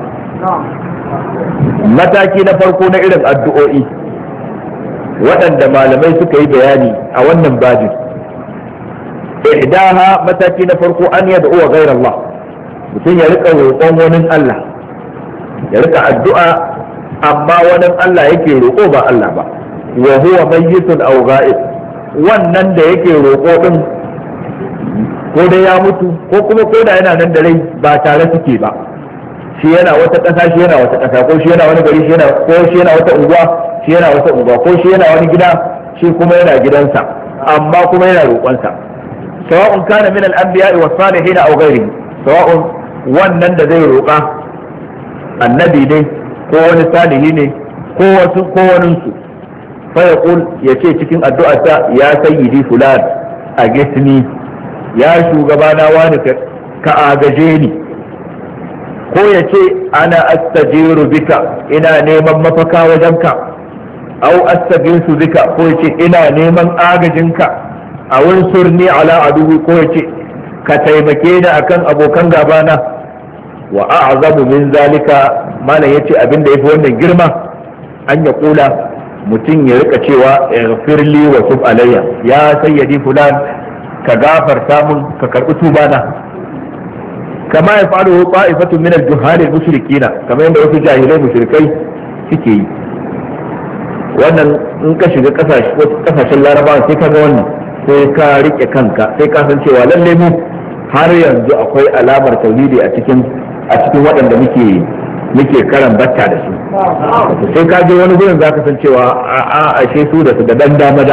mataki na farko na irin addu'o'i waɗanda malamai suka yi bayani a wannan babin, ihdaha, mataki na farko, an yad'u ghayra Allah, mutum ya rika roƙon wani Allah, ya rika addu'a amma wani Allah yake roƙo ba Allah ba, wa huwa mayyitun aw ghaib, wannan da yake roƙo din ko dai ya mutu ko kuma ko da yana nan da rai ba tare suke ba, shi yana wata ƙasa shi yana wata ƙasa, ko shi yana wani gari shi yana wata unguwa shi yana wata unguwa, ko shi yana wani gida shi kuma yana gidansa amma kuma yana roƙonsa. sawa'un kana min al-anbiya'i was-salihin aw ghairihi, sawa'un wannan da zai roƙa annabi ne ko wani salihi ne ko wani su. fayaqul, yace cikin addu'arsa ya sayyidi fulan aghithni, ya shugabana wani ka agaje ni, ko yace ana astajiru bika, ina neman mafaka wajenka, au astaghiithu bika, ko yace ina neman agajinka, a wansurni ala aduwi, ko yace ka taimake ni akan abokan gabana. wa a'zamu min zalika, mana yace abinda yafi wannan girma, an ya kula mutum ya rika cewa ighfirli wa tub alayya, ya sayyidi fulan ka gafarta mun ka karbi tubana. kama ya faru ta'ifatun min al-juhal al-mushrikina, kamar yadda wasu jahilai mushrikai suke yi. wannan in ka shiga kasashen larabawa sai ka ga wannan, sai ka rike kanka, sai ka san cewa lalle mu har yanzu akwai alamar tauhidi a cikin waɗanda muke karan batta da su. sai ka je wani gurin zaka san cewa ashe su da su da dan dama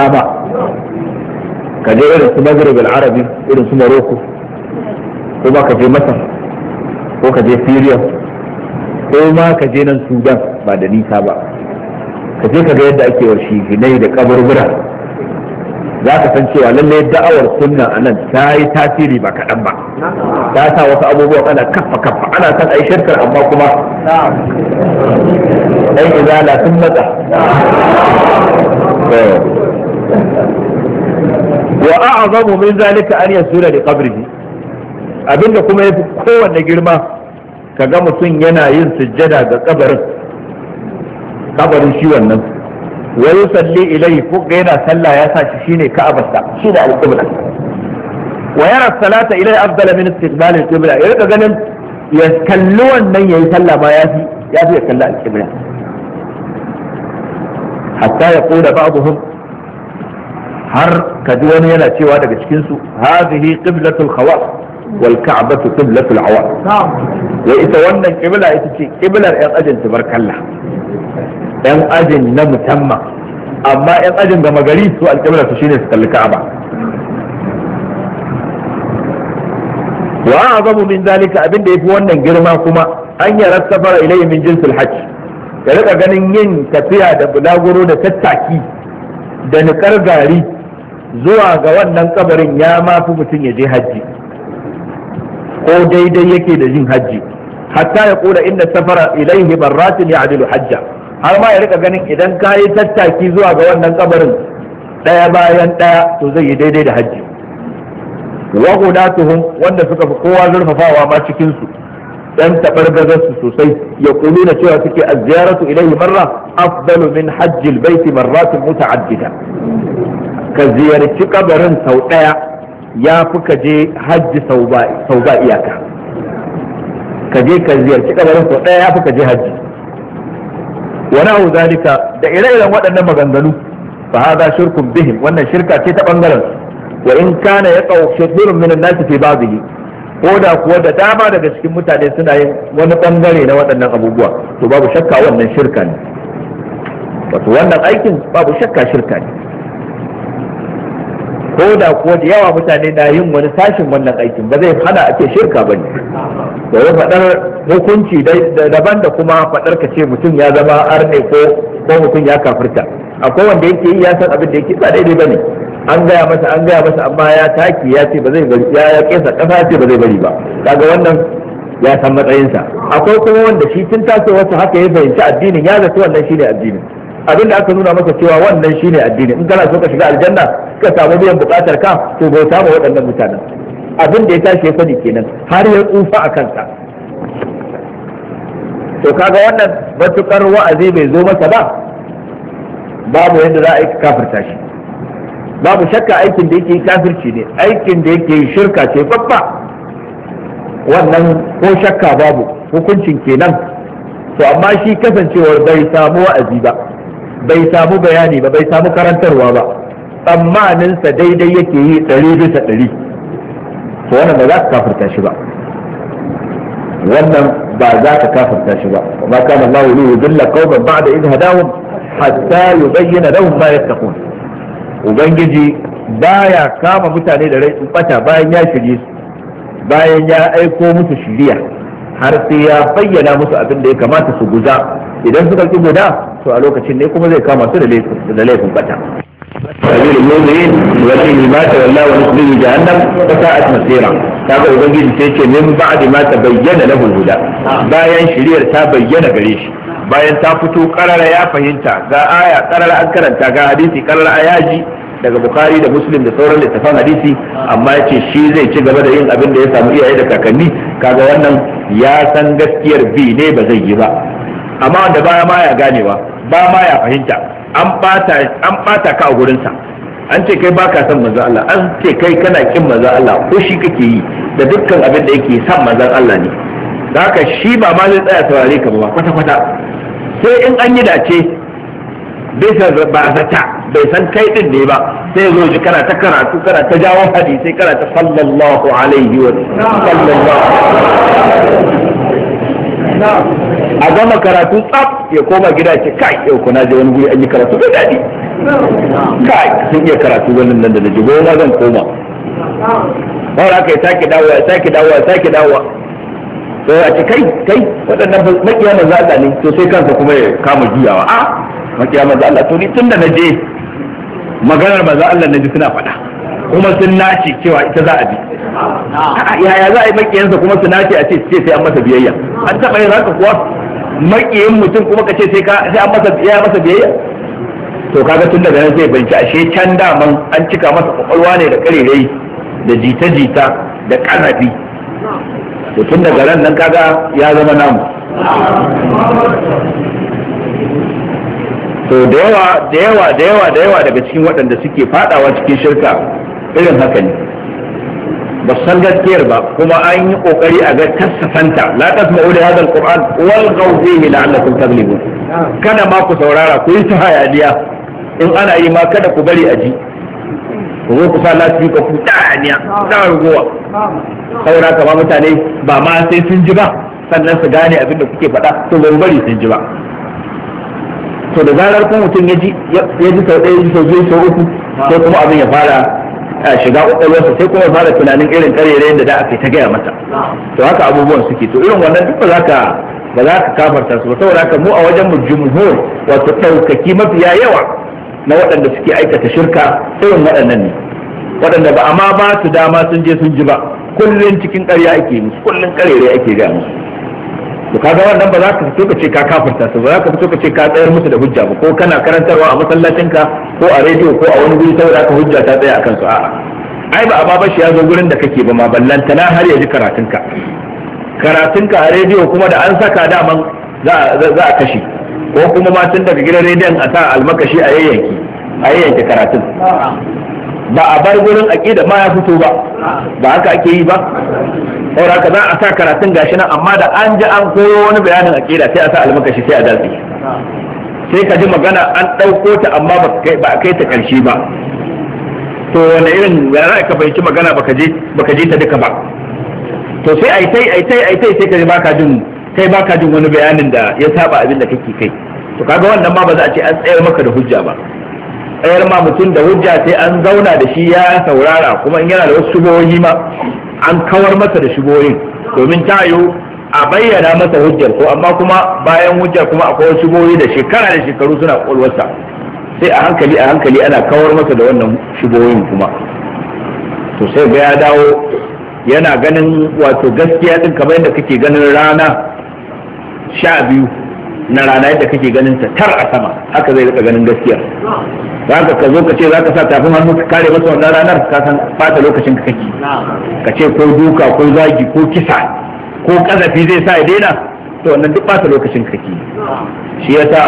ka je irin su Maghrib al-Arabi, irin su Morocco, ko ba ka je Masar ko ka je Syria ko ma ka je nan Sudan, ba da nisa ba, ka je ka ga yadda ake warshi hinai da kaburbura, za ka san cewa lallai da'awar sunna a nan ta yi tasiri ba kaɗan ba, ta sa wasu abubuwan ana kaffa ana san ai shirkar, amma kuma ɗan izala sun matsa. wa a'zamu min zalika an yasura li qabrihi, abinda kuma yafi kowanne girma kaga mutum yana yin sujjada ga kabarin shi wannan, wa yusalli ilayhi, ko yana sallah ya sa shi shine ka'abarsa, shine al-qibla. wa yara salata ilayhi afdal min istiqbal al-qibla, ya rika ganin ya kalli wannan yayi sallah ma yafi ya kalli al-qibla. hatta yaqula ba'dhum, har kaji wani yana cewa daga cikin su hadhihi qiblatul khawas wal ka'batu qiblatul awam wa ita wannan qibla ita ce qiblar yan ajin tabarkalla yan ajin na musamman, amma yan ajin gama gari su alqibla su shine su kalli ka'aba. wa a'zamu min zalika abin da yafi wannan girma kuma an yara safara ilayhi min jinsil hajj, ya rika ganin yin tafiya da bulaguro da tattaki da niƙar gari zuwa ga wannan kabarin ya mafi mutum ya je hajji ko daidai yake da yin hajji, hatta ya kula inda safara ilaihi marratin ya adilu hajja, har ma ya rika ganin idan ka yi tattaki zuwa ga wannan kabarin ɗaya bayan ɗaya to zai yi daidai da hajji. wa hudatuhum wanda suka fi kowa zurfafawa ma cikin su dan tabargazarsu sosai ya kulu na cewa suke az-ziyaratu ilayhi marra afdalu min hajji al-bayt marratin muta'addida, ka ziyarci kabarin sau daya ya fi ka je hajji sau ba iyaka, ka je ka ziyarci kabarin sau daya ya fi ka je hajji. wa nahu zalika da ire-iren waɗannan maganganu fa hada shirkun bihim, wannan shirka ce ta bangaren wa in kana yaqau shirkun min an-nas fi ba'dihi, ko da kuwa da dama daga cikin mutane suna yin wani bangare na waɗannan abubuwa to babu shakka wannan shirka ne, wato wannan aikin babu shakka shirka ne, ko da kuwa da yawa mutane na yin wani sashin wannan aikin ba zai hana ake shirka ba ne. domin faɗar hukunci daban da kuma faɗar ka ce mutum ya zama arne ko mutum ya kafirta. Akwai wanda yake yi ya san abin da yake ba daidai ba ne, an gaya masa amma ya taki ya ce ba zai bari, ya kesa kasa ce ba zai bari ba, kaga wannan ya san matsayinsa. Akwai kuma wanda shi tun tasowarsa haka ya fahimci addinin, ya zato wannan shine addinin, abin da aka nuna masa cewa wannan shine addini, in kana so ka shiga aljanna ka samu biyan bukatar ka to bauta ma waɗannan mutanen. Abin da ya tashi ya sani kenan har ya tsufa a kansa. To kaga wannan matukar wa'azi bai zo masa ba, babu yadda za a yi kafirta shi. Babu shakka aikin da yake kafirci ne, aikin da yake shirka ce babba, wannan ko shakka babu hukuncin kenan. To amma shi kasancewar bai samu wa'azi ba, bai samu bayani ba, bai samu karantarwa ba, tsammaninsa daidai yake yi 100%, to wannan ba za ka kafirta shi ba, wannan ba za ka kafirta shi ba. ma kana Allah li yudilla qauman ba'da idh hadahum hatta yubayyana lahum ma yattaqun. Ubangiji baya kama mutane da rai bata bayan ya shirye su, bayan ya aiko musu shiriya, har sai ya bayyana musu abin da ya kamata su guza. Idan suka ki guda to a lokacin ne kuma zai kama su da laifin bata. سبيل المؤمنين والذي ما تولى ونصله جهنم فساءت مصيرا. kaga ubangiji sai ce min ba'di ma tabayyana lahu huda, bayan shiriyar ta bayyana gare shi, bayan ta fito karara ya fahimta, ga aya karara an karanta, ga hadisi karara ayaji daga bukhari da muslim da sauran littafan hadisi, amma yace shi zai ci gaba da yin abin da ya samu iyaye da kakanni. Kaga wannan ya san gaskiyar bi ne ba zai yi ba. Amma wanda baya ma ya ganewa, ba ma ya fahimta, an bata ka a gurinsa, an ce kai baka son manzon Allah, an ce kai kana kin manzon Allah, ko shi kake yi da dukkan abin da yake son manzon Allah ne. Da haka shi ba ma zai tsaya saurare ka ba kwata kwata, sai in an yi dace bisa ba zata bai san kai din ne ba, sai zo ji kana ta karatu, kana ta jawo hadisi, kana ta sallallahu alaihi wa sallallahu a gama karatu tsaf ya koma gida ce kai yau kuna je wani guri an yi karatu da daɗi, kai sun iya karatu wannan nan da na ji goma zan koma. Wanda aka yi sake dawowa sai a ce kai waɗannan makiya manzo Allah ne, to sai kansa kuma ya kama juyawa, a makiya manzo Allah, to ni tun da na je maganar manzo Allah na ji suna faɗa kuma sun nace cewa ita za a bi. Yaya za a yi makiyansa kuma su nace a ce sai an masa biyayya? An taɓa yin haka kuwa? Makiyin mutum kuma ka ce sai an masa biyayya? To kaga tun daga nan zai banci ashe can daman an cika masa kwakwalwa ne da karerai da jita-jita da ƙazafi. To tun daga ran nan kaga ya zama namu. To da yawa daga cikin waɗanda suke fadawa cikin shirka irin haka ne, ba san gaskiyar ba, kuma an yi kokari a ga tasafanta. La tasma'u li hadha al-Qur'an wal ghawfihi la'allakum taghlibun. Kada ma ku saurara, ku yi ta hayaniya, in ana yi ma kada ku bari a ji, ku zo ku sa lasfika ku ta'aniya ta rugowa saboda kama mutane ba ma sai sun ji ba sannan su gane abin da kuke faɗa to ban bari sun ji ba. To da zarar kuma mutum ya ji sau ɗaya ya ji sau biyu sau uku sai kuma abin ya fara shiga ƙwaƙwalwarsa sai kuma fara tunanin irin ƙarerayen da aka ta gaya masa. To haka abubuwan suke, to irin wannan duk ba za ka kafarta su ba, saboda haka mu a wajen mu jumhur wato ɗaukaki mafiya yawa na waɗanda suke aikata shirka irin waɗannan ne, waɗanda ba amma ba su dama sun je sun ji ba, kullum cikin ƙarya ake musu, kullum ƙarere ake gaya musu. To kaga wannan ba za ka fito ka ce ka kafarta su, ba za ka fito ka ce ka tsayar musu da hujja ba, ko kana karantarwa a masallacinka ko a rediyo ko a wani guri saboda ka hujja ta tsaya akan su. A'a, ai ba a ba shi ya zo gurin da kake ba ma, ballantana har ya ji karatunka a rediyo kuma da an saka daman za a kashe, ko kuma ma tun daga gidan rediyon a sa almakashi a yayyanke karatun. Ba a bar gurin aqida ma ya fito ba haka ake yi ba. Saboda haka za a sa karatun gashi nan, amma da an ji an koyo wani bayanin aqida sai a sa almakashi sai a datse, sai ka ji magana an ɗauko ta amma ba a kai ta ƙarshe ba. To wanda irin ya za ka fahimci magana baka je ta duka ba. To sai aitai sai ka ji baka jin wani bayanin da ya saba abin da kake kai. To kaga wannan ma ba za a ce an tsayar maka da hujja ba. Tsayar ma mutum da hujja sai an zauna da shi ya saurara, kuma in yana da wasu shubuhohi ma an kawar masa da shubuhohin, domin ta yiwu a bayyana masa hujjar ko, amma kuma bayan hujjar kuma akwai wasu shubuhohi da shekara da shekaru suna kwalwarsa, sai a hankali ana kawar masa da wannan shubuhohin kuma. To sai ga ya dawo yana ganin wato gaskiya din kamar yadda kake ganin rana 12 na rana, yadda kake ganin ta tar a sama, haka zai rika ganin gaskiya. Zaka ka zo ka ce zaka sa tafin hannu ka kare masa wannan ranar, ka san fata lokacin ka kake. Ka ce ko duka ko zagi ko kisa ko kazafi zai sa ya daina, to wannan duk fata lokacin ka kake. Shi yasa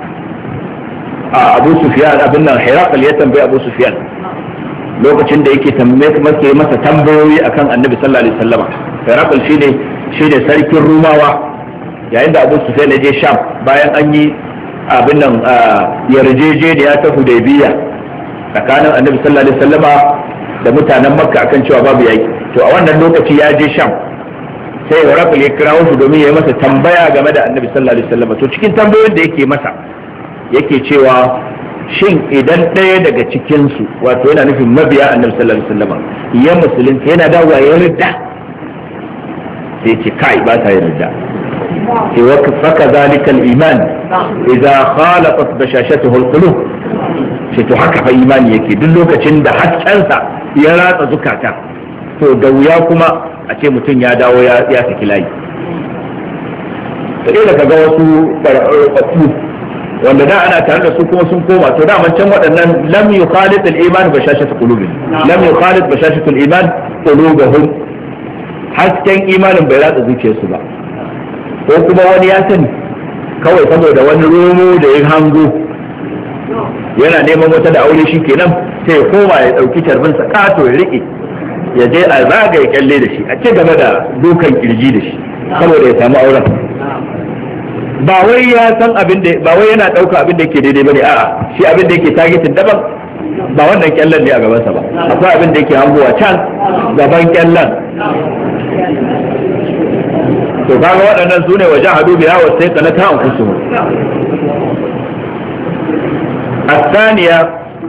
Abu Sufyan abin nan Hiraqal ya tambayi Abu Sufyan lokacin da yake masa tambayoyi akan Annabi sallallahu alaihi wasallam. Hiraqal shine sarkin Rumawa, yayin da Abu Sufyan ya je Sham bayan an yi abin nan yarjejeniya ta Hudaybiya tsakanin Annabi sallallahu alaihi wasallama da mutanen Makka akan cewa babu yaki. To a wannan lokaci ya je Sham, sai Hiraqal ya kirawo shi domin ya yi masa tambaya game da Annabi sallallahu alaihi wasallama. To cikin tambayoyin da yake masa yake cewa shin idan ɗaya daga cikinsu, wato yana nufin mabiya Annabi sallallahu alaihi wasallama, ya musulunta yana dawowa ya ridda, sai ce kai ba ta yarda. فكذلك الإيمان إذا خالطت بشاشته القلوب. to haka fa imani yake, duk lokacin da haskensa ya ratsa zukata to da wuya kuma a ce mutum ya dawo ya saki layi. to ila kaga wasu baratu wanda da ana tare da su kuma sun koma, to da can waɗannan lam yukhalit al-iman bashashatu qulubihim, lam yukhalit bashashatu al-iman qulubuhum, hasken imanin bai ratsa zuciyarsu ba. Ko kuma wani ya sani kawai saboda wani romo da ya hango yana neman wata da aure, shi kenan sai ya koma ya ɗauki carbinsa kato ya riƙe, ya je a zagaye kyalle da shi, a ci gaba da dukan kirji da shi saboda ya samu auren. Ba wai ya san abin da, ba wai yana ɗauka abin da yake daidai bane, a'a shi abin da yake targetin daban, ba wannan kyallen ne a gabansa ba, akwai abin da yake hangowa can gaban kyallen. To kaga waɗannan sune wajen hadu biya wa sai kana ta anfusu. الثانية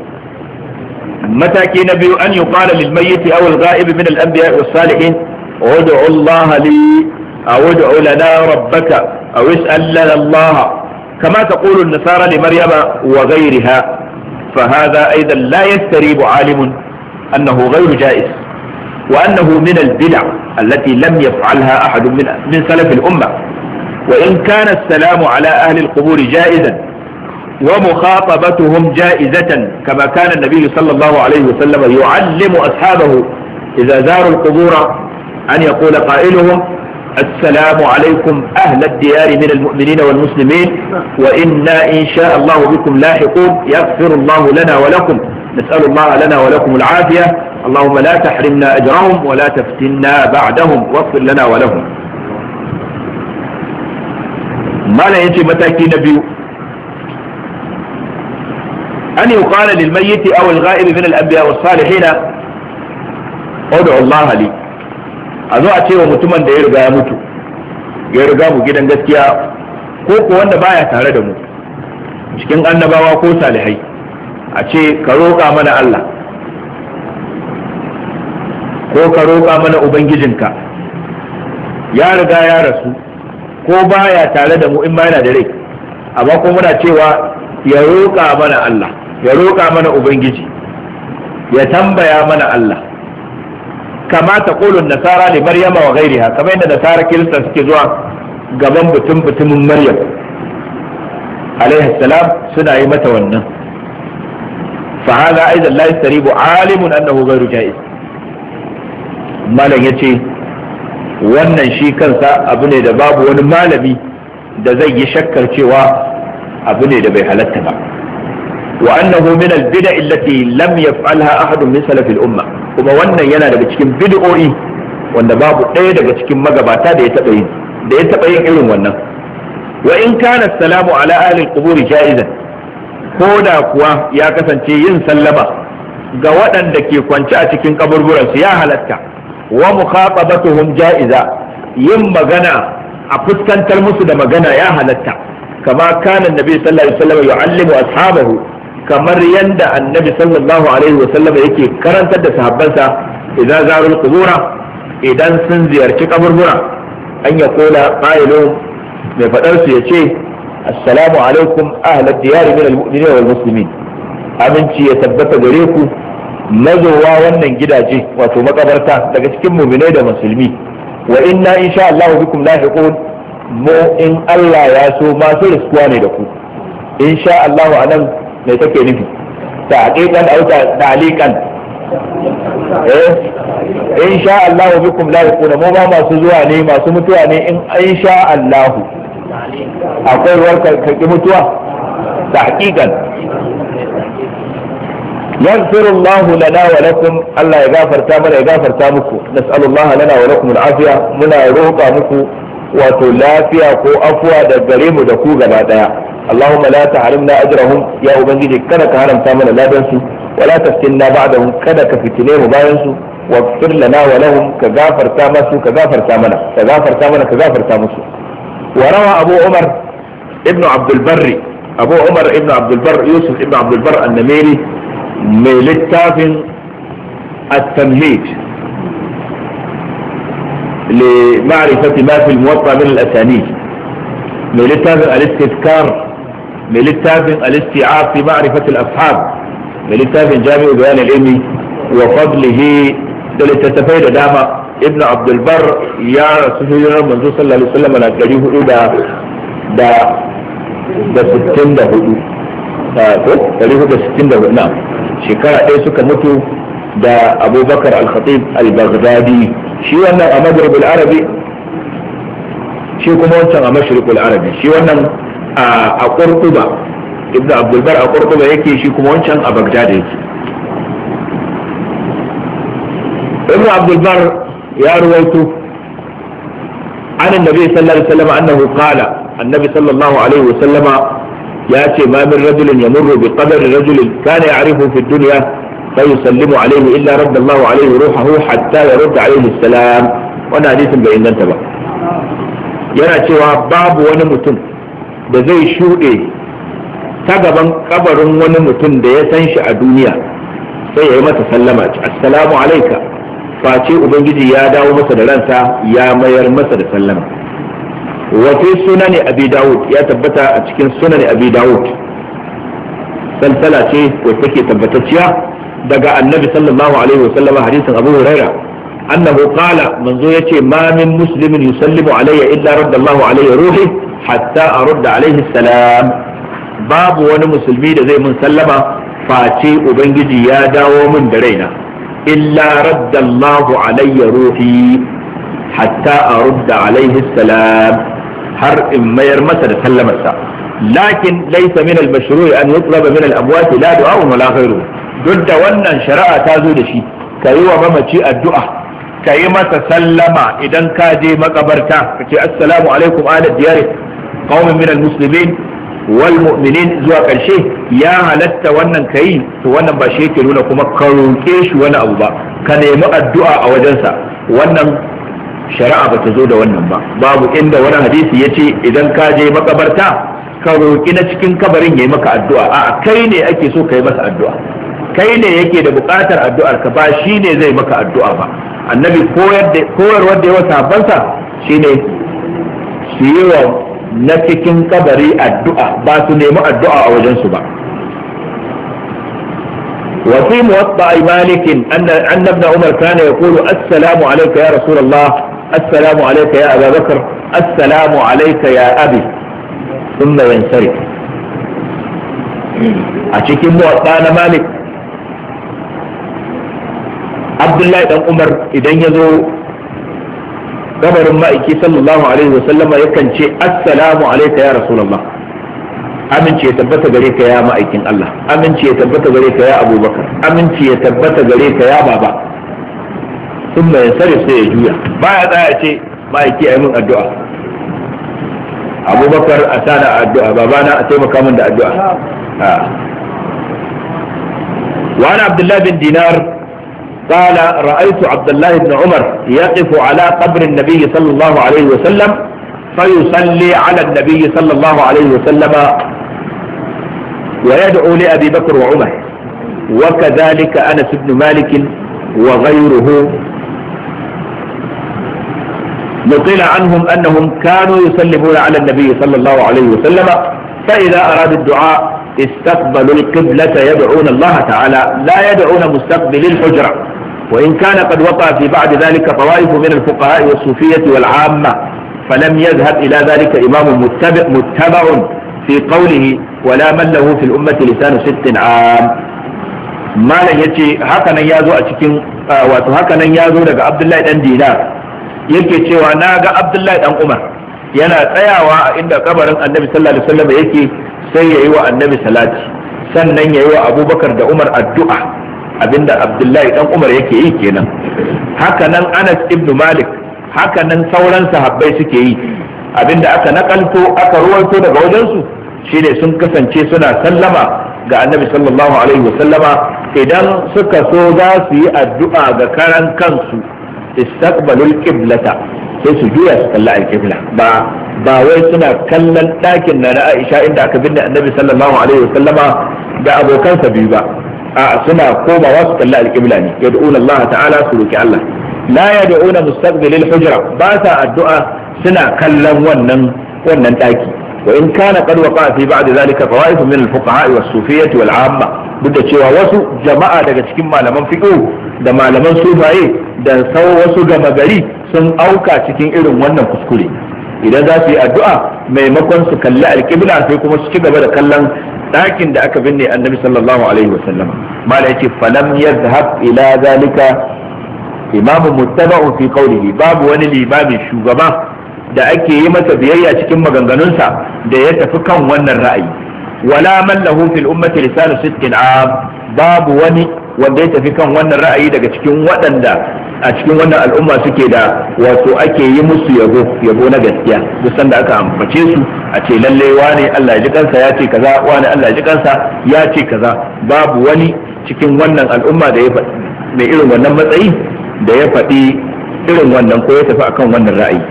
متى نبي أن يقال للميت أو الغائب من الأنبياء والصالحين ادعوا الله لي أو ادعوا لنا ربك أو اسأل لنا الله، كما تقول النصارى لمريم وغيرها. فهذا أيضا لا يستريب عالم أنه غير جائز، وأنه من البدع التي لم يفعلها أحد من سلف الأمة. وإن كان السلام على أهل القبور جائزا ومخاطبتهم جائزة، كما كان النبي صلى الله عليه وسلم يعلم أصحابه إذا زاروا القبور أن يقول قائلهم السلام عليكم أهل الديار من المؤمنين والمسلمين وإنا إن شاء الله بكم لاحقون، يغفر الله لنا ولكم، نسأل الله لنا ولكم العافية، اللهم لا تحرمنا أجرهم ولا تفتنا بعدهم واغفر لنا ولهم. ما لا يجي متاكي نبي an yuqala lil mayyit aw al ghaib min al anbiya was salihin ud'u Allah li, a zo a ce wa mutumin da ya riga ya mutu, ya riga mu gidan gaskiya, ko ko wanda baya tare da mu cikin annabawa ko salihai, a ce ka roƙa mana Allah ko ka roƙa mana ubangijinka, ya riga ya rasu ko baya tare da mu in ma yana da rai, amma ko muna cewa ya roƙa mana Allah, ya roƙa mana ubangiji, ya tambaya mana Allah, kama ta qulun nasara li maryama wa ghayriha, kamar yadda nasara kirista suke zuwa gaban butumin maryam alaihi salam suna yi mata wannan. fa hada aidan la yastaribu alimun annahu ghayru jaiz. malam yace wannan shi kansa abu ne da babu wani malami da zai yi shakkar cewa abu ne da bai halatta ba. wa annahu min al-bid'a allati lam yaf'alha ahadun min salaf al-umma, kuma wannan yana daga cikin bid'o'i wanda babu ɗaya daga cikin magabata da ya taɓa yin irin wannan. wa in kana salamu ala ahli al-qubur jaizan, ko da kuwa ya kasance yin sallama ga waɗanda ke kwance a cikin kaburburan su ya halatta, wa mukhatabatuhum jaiza, yin magana a fuskantar musu da magana ya halatta, kama kana annabi sallallahu alaihi wasallam yu'allimu ashabahu, kamar yanda annabi sallallahu alaihi wasallam yake karantar da sahabbansa idan zarul qubura, idan sun ziyarci kaburbura, an ya kola qailun, mai fadar su yace assalamu alaikum ahlad diyar min almu'minin wal muslimin, aminci ya tabbata gare ku mazowa wannan gidaje wato makabarta daga cikin mu'minai da musulmi, wa inna insha Allah bikum lahiqun, mu in Allah ya so masu riskuwa ne da ku. insha Allah anan me take nufi, ta haqiqan au ta'liqan? in sha Allah bikum lahiquna, mu ba masu zuwa ne, masu mutuwa ne in sha Allah. akwai warkar kaki mutuwa ta hakikan. yaghfiru Allah lana wa lakum, Allah ya gafarta mana ya gafarta muku. nas'alu Allah lana wa lakum al-afiya, muna roƙa muku wato lafiya ko afuwa da gare mu da ku gaba daya. Allahumma la tahrimna ajrahum, ya ubangiji kada ka haramta mana ladan su, wala taftinna ba'dahum, kada ka fitine mu bayan su, waghfir lana wa lahum, ka gafarta masu ka gafarta mana, ka gafarta mana ka gafarta musu. wa rawa Abu Umar ibn Abdul Barr, Abu Umar ibn Abdul Barr, Yusuf ibn Abdul Barr an-Namiri, mai littafin at-Tamhid li ma'rifati ma fi al-Muwatta min al-asanid, mai littafin al-Istidkar, mai littafin al-Isti'ab fi ma'rifati al-ashab, mai littafin Jami'u Bayan al-Ilmi wa Fadlihi, da littattafai da dama. Ibn Abdul Barr ya rasu hijirar manzo sallallahu alaihi wasallam na 464 na shekara ɗaya suka mutu da Abubakar al-Khatib al-Baghdadi, shi wannan a Maghrib al-Arabi, shi kuma wancan a Mashriq al-Arabi, shi wannan a Qurtuba, Ibn Abdul Barr a Qurtuba yake, shi kuma wancan a Baghdad yake. Ibn Abdul Barr ya ruwaito an annabi sallallahu alaihi wasallam annahu qala, annabi sallallahu alaihi wasallam ya ce ma min rajulin yamurru bi qabri rajulin kana ya'rifu fi dunya fa yusallimu alaihi illa radda Allahu alaihi ruhahu hatta yarudda alaihi salam. wannan hadisin bai inganta ba. yana cewa babu wani mutum da zai shuɗe ta gaban kabarin wani mutum da ya san shi a duniya sai ya yi masa sallama, assalamu alaika, face ubangiji ya dawo masa da ransa ya mayar masa da sallama. wa fi sunani abi dawud, ya tabbata a cikin sunani abi dawud, salsala ce wacce take tabbatacciya daga annabi sallallahu alaihi wasallam, hadisin abu huraira annahu qala, manzo yace ma min muslimin yusallimu alayya illa radda Allahu alayhi ruhi hatta arudda alayhi salam. babu wani musulmi da zai mun sallama face ubangiji ya dawo min da raina, illa radda Allahu alayya ruhi hatta arudda alayhi salam, har in mayar masa da sallamarsa. lakin laysa min al-mashru' an yutlaba min al-amwat la du'a wa la ghayru, duk da wannan shari'a ta zo da shi, kayi wa mamaci addu'a, kayi masa sallama idan ka je makabarta, kace assalamu alaikum ala diyar qaumin min al-muslimin wal mu'minin zuwa karshe ya halatta wannan kai to wannan ba shi yake nuna kuma ka roke shi wani abu ba, ka nemi addu'a a wajensa, wannan shari'a ba ta zo da wannan ba. Babu inda wani hadisi ya ce idan ka je makabarta ka roki na cikin kabarin ya yi maka addu'a, a'a kai ne ake so ka yi masa addu'a, kai ne yake da buƙatar addu'ar ka, ba shi ne zai maka addu'a ba. Annabi koyarwar da ya wasa habbansa shine su yi wa na cikin kabari addu'a, ba su nemi addu'a a wajensu ba. وفي موطأ مالك أن ابن عمر كان يقول السلام عليك يا رسول الله، السلام عليك يا أبا بكر، السلام عليك يا أبي، ثم ينصرف. أشكي موطأ مالك عبد الله بن عمر إذا يزو kabarin ma'aiki sallallahu alaihi wasallama yakan ce assalamu alaika ya rasulullah, aminci ya tabbata gare ka ya ma'aikin Allah, aminci ya tabbata gare ka ya abubakar, aminci ya tabbata gare ka ya baba. sun mai sare sai ya juya, baya tsaya ce ma'aiki a yi min addu'a, abubakar a sana addu'a, babana a taimaka min da addu'a. وعن عبد الله بن دينار قال رأيت عبد الله بن عمر يقف على قبر النبي صلى الله عليه وسلم فيصلي على النبي صلى الله عليه وسلم ويدعو لأبي بكر وعمر، وكذلك أنس بن مالك وغيره. نقل عنهم أنهم كانوا يسلمون على النبي صلى الله عليه وسلم، فإذا أرادوا الدعاء استقبلوا القبلة يدعون الله تعالى، لا يدعون مستقبل الحجرة. وإن كان قد وقع في بعد ذلك طوائف من الفقهاء والصوفية والعامة، فلم يذهب إلى ذلك إمام متبع في قوله ولا من له في الأمة لسان 6 عام. ما لن يتي هكذا يازو أتكين هكذا يازو لك عبد الله بن دينار yake cewa na ga Abdullahi dan Umar yana tsayawa a inda kabarin Annabi sallallahu alaihi wasallam yake, sai yayi wa Annabi salati, sannan yayi wa Abubakar da Umar addu'a, abinda Abdullahi dan Umar yake yi kenan. Haka nan Anas ibn Malik, haka nan sauran sahabbai suke yi. Abinda aka nakalto aka ruwaito daga wajensu shine sun kasance suna sallama ga Annabi sallallahu alaihi wasallama, idan suka so za su yi addu'a ga karan kansu istaqbalul qiblata, sai su juya su kalla al-qibla, ba wai suna kallon ɗakin na Aisha inda aka binne Annabi sallallahu alaihi wasallama da abokansa biyu ba, a suna komawa su kalla al-qibla ne, yad'una Allah ta'ala, su roki Allah. La yad'una mustaqbilil hujra, ba sa addu'a suna kallon wannan ɗaki. wa in kana qad waqa fi ba'd zalika fawaid min al-fuqaha was-sufiyyah wal-'amma, duk da cewa wasu jama'a daga cikin malaman fiqh da malaman sufaye da wasu gama gari sun auka cikin irin wannan kuskure. Idan za su yi addu'a maimakon su kalli alƙibla sai kuma su ci gaba da kallon ɗakin da aka binne Annabi sallallahu alaihi wasallam. Mala yace falam yadhhab ila zalika imamu muttaba'un fi qawlihi, babu wani limamin shugaba da ake yi masa biyayya cikin maganganunsa da ya tafi kan wannan ra'ayi. Wala man lahu fil ummati lisanu sidqin 'am, babu wani wanda ya tafi kan wannan ra'ayi daga cikin waɗanda a cikin wannan al'umma suke da wato ake yi musu yabo na gaskiya. Duk sanda aka ambace su a ce lalle wane Allah ya ji kansa ya ce kaza, wane Allah ya ji kansa ya ce kaza, babu wani cikin wannan al'umma da ya faɗi mai irin wannan matsayi da ya faɗi irin wannan ko ya tafi akan wannan ra'ayi.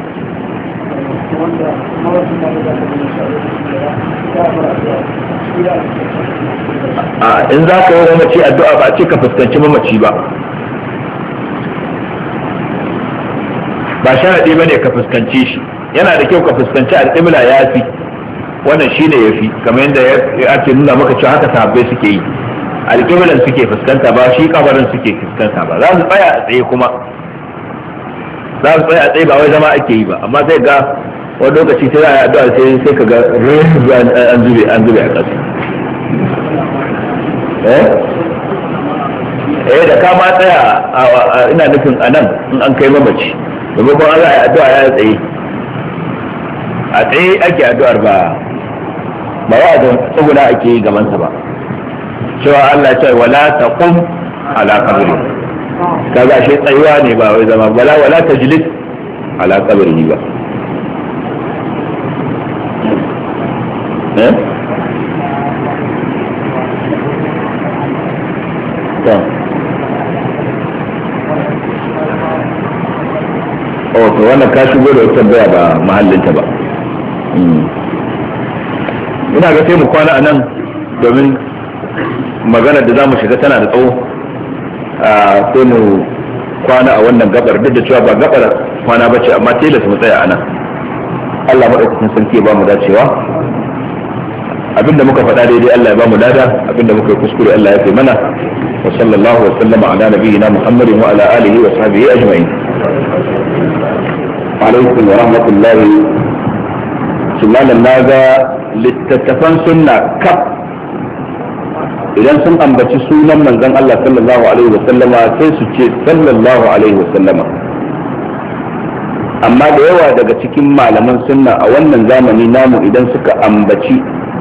In za ka yi mamaci addu'a ba a ce ka fuskanci mamaci ba, ba sharaɗi ba ne ka fuskanci shi, yana da kyau ka fuskanci alƙibla ya fi, wannan shi ne ya fi, kamar yadda ake nuna maka cewa haka sahabbai suke yi, alƙiblan suke fuskanta ba shi kabarin suke fuskanta ba, za su tsaya a tsaye kuma za su tsaya a tsaye ba wai zama ake yi ba, amma sai ga wani lokaci sai za a yi addu'a sai ka ga an zube a ƙasa. Da ka ma tsaya ina nufin a nan in an kai mamaci, domin kuma an za a yi addu'a ya tsaye, a tsaye ake addu'ar ba ya da tsuguna ake yi gamansa ba, cewa Allah ce wala taqum ala qabri, kaga shi tsayuwa ne ba wai zama, wala tajlis ala qabri ba. to wannan ka shigo da wata baya ba mahallinta ba. ina ga sai mu kwana a nan domin maganar da za mu shiga tana da tsawo, sai mu kwana a wannan gabar, duk da cewa ba gabar kwana ba ce, amma tilas mu tsaya a nan. Allah maɗaukakin sarki ya ba mu dacewa, abinda muka faɗa daidai Allah ya ba mu lada, abinda muka yi kuskure Allah ya fi mana. wa sallallahu wa sallama ala nabiyyina Muhammadin wa ala alihi wa sahbihi ajma'in. alaikum wa rahmatullahi. sunanan naga littattafan sunna kaf idan sun ambaci sunan manzon Allah sallallahu alaihi wa sallama sai su ce sallallahu alaihi wa sallama. amma da yawa daga cikin malaman sunna a wannan zamani namu idan suka ambaci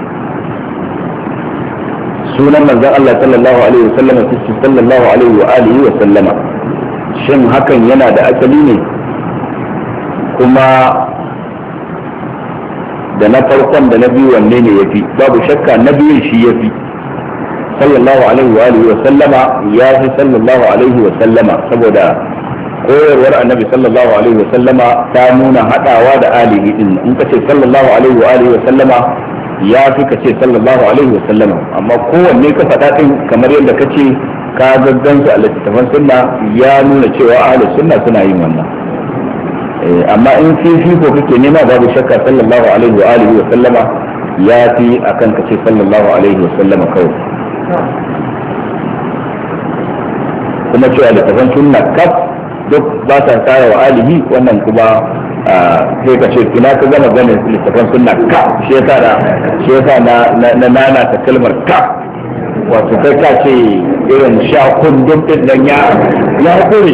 sunan manzon Allah sallallahu alaihi wa sallama sai su sallallahu alaihi wa alihi wa sallama. shin hakan yana da asali ne? kuma da na farkon da na biyu wanne ne yafi? babu shakka na biyun shi yafi. sallallahu alaihi wa alihi wa sallama ya fi sallallahu alaihi wa sallama, saboda koyarwar annabi sallallahu alaihi wa sallama ta nuna hadawa da alihi din. in ka ce sallallahu alaihi wa alihi wa sallama ya fi ka ce sallallahu alaihi wa sallama, amma kowanne ka faɗa din kamar yadda ka ce ka gaggansu a littattafan sunna ya nuna cewa ahlus sunna suna yin wannan. amma in fifiko kake nema babu shakka sallallahu alaihi wa alihi wa sallama ya fi akan ka ce sallallahu alaihi wa sallama kawai. kuma cewa littattafan sunna kaf duk ba ta tsara wa alihi, wannan kuma sai ka ce kina ka gama ganin littafin sunna ka shi yasa na nana ta kalmar ka, wato kai ka ce irin sha kundin din nan ya hakuri.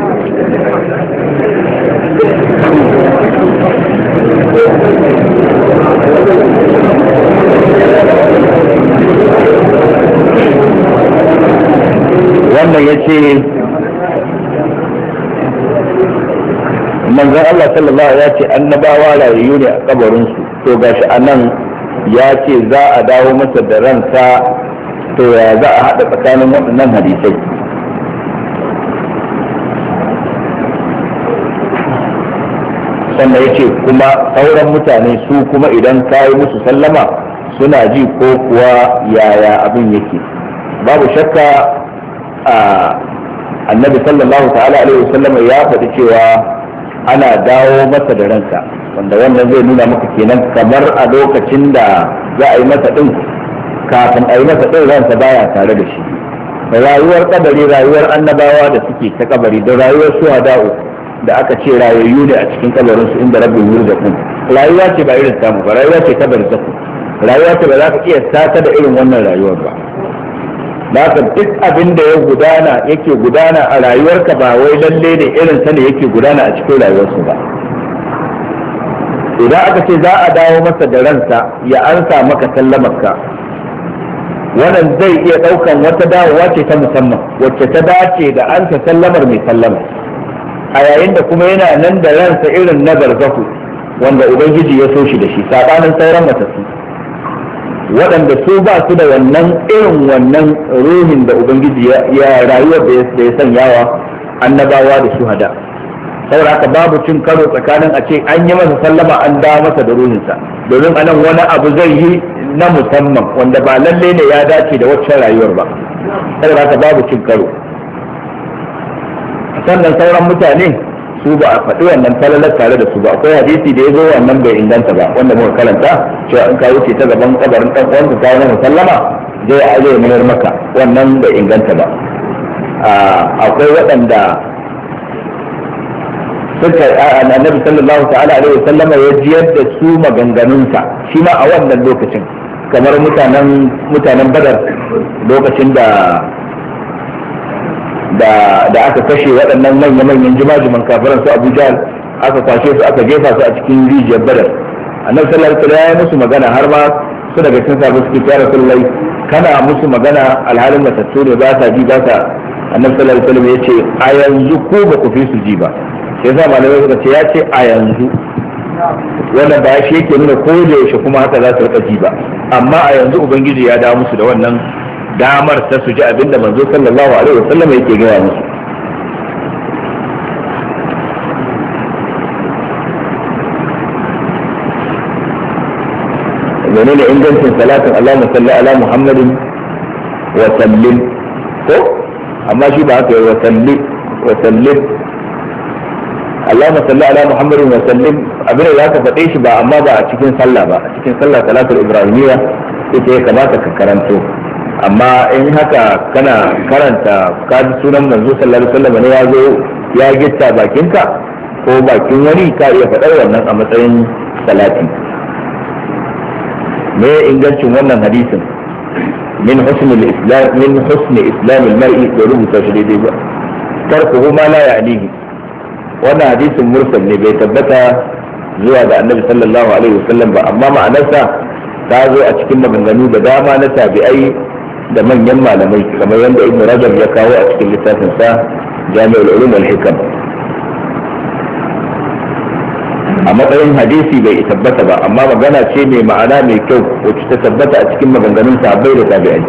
wannan ya ce manzon Allah sallallahu alaihi ya ce annabawa rayayyu ne a kabarinsu, to gashi anan ya ce za a dawo masa da ransa, to ya za a haɗa tsakanin waɗannan hadisai? sannan ya ce kuma sauran mutane su kuma idan ka yi musu sallama suna ji ko kuwa yaya abin yake? babu shakka annabi sallallahu ta'ala alaihi wasallam ya faɗi cewa ana dawo masa da ranka, wanda wannan zai nuna maka kenan kamar a lokacin da za a yi masa din, kafin a yi masa din ransa baya tare da shi. rayuwar kabari, rayuwar annabawa da suke ta kabari, da rayuwar shuhada'u da aka ce rayayyu ne a cikin kabarin su inda rabbin yurzaqun, rayuwa ce ba irin tamu ba, rayuwa ce ta barzaku, rayuwa ce ba za ka iya sata da irin wannan rayuwar ba. haka duk abin da yake gudana a rayuwarka ba wai lalle ne irin sa ne yake gudana a cikin rayuwarsu ba. idan aka ce za a dawo masa da ransa ya ansa maka sallamarka, wannan zai iya daukan wata dawowa ce ta musamman wacce ta dace da ansa sallamar mai sallama, a yayin da kuma yana nan da ransa irin na barzahu wanda ubangiji ya so shi da shi, sabanin sauran matattu waɗanda su ba su da wannan irin wannan ruhin da ubangiji ya rayuwar da ya sanyawa annabawa da shuhada. saboda haka babu cin karo tsakanin a ce an yi masa sallama an dawo masa da ruhinsa, domin anan wani abu zai yi na musamman wanda ba lalle ne ya dace da waccan rayuwar ba. saboda haka babu cin karo. sannan sauran mutane su ba a faɗi wannan falalar tare da su ba. akwai hadisi da ya zo wannan bai inganta ba, wanda muka karanta cewa in ka wuce ta gaban kabarin ɗan uwanka ka yi masa sallama zai mayar maka, wannan bai inganta ba. akwai waɗanda suka annabi sallallahu ta'ala alaihi wasallama ya jiyar da su maganganunsa shi ma a wannan lokacin, kamar mutanen Badar lokacin da aka kashe waɗannan manya-manyan jimajiman kafiran su Abu Jahl, aka kwashe su aka jefa su a cikin rijiyar Badar. annabi sallallahu alaihi wasallam ya yi musu magana, har ma su daga cikin sahabbai suke cewa Rasulullahi kana musu magana alhalin matattu ne ba sa ji ba sa. annabi sallallahu alaihi wasallam ya ce a yanzu ko ba ku fi su ji ba. sai sa malamai suka ce ya ce a yanzu, wannan ba shi yake nuna ko da yaushe kuma haka za su rika ji ba, amma a yanzu ubangiji ya dawo musu da wannan damar ta su ji abinda manzo sallallahu alaihi wasallam yake gaya musu. menene ingancin salatin Allahumma salli ala Muhammadin wa sallim ko amma shi ba haka wa sallim Allahumma salli ala Muhammadin wa sallim abin da zaka faɗe shi ba amma ba a cikin sallah ba, a cikin sallah salatul ibrahimiyya ita ya kamata ka karanto, amma in haka kana karanta ka ji sunan manzo sallallahu alaihi wasallam ne ya zo ya gitta bakinka ko bakin wani ka iya faɗar wannan a matsayin salati. me ingancin wannan hadisin min husni islam al-mar'i da rubuta shi daidai ba tarkuhu ma la ya'nihi. wannan hadisin mursal ne, bai tabbata zuwa ga annabi sallallahu alaihi wasallam ba, amma ma'anarsa ta zo a cikin maganganu da dama na tabi'ai da manyan malamai kamar yadda ibn rajab ya kawo a cikin littafin sa jami'ul ulum wal hikam. a matsayin hadisi bai tabbata ba, amma magana ce mai ma'ana mai kyau wacce ta tabbata a cikin maganganun sahabbai da tabi'ai.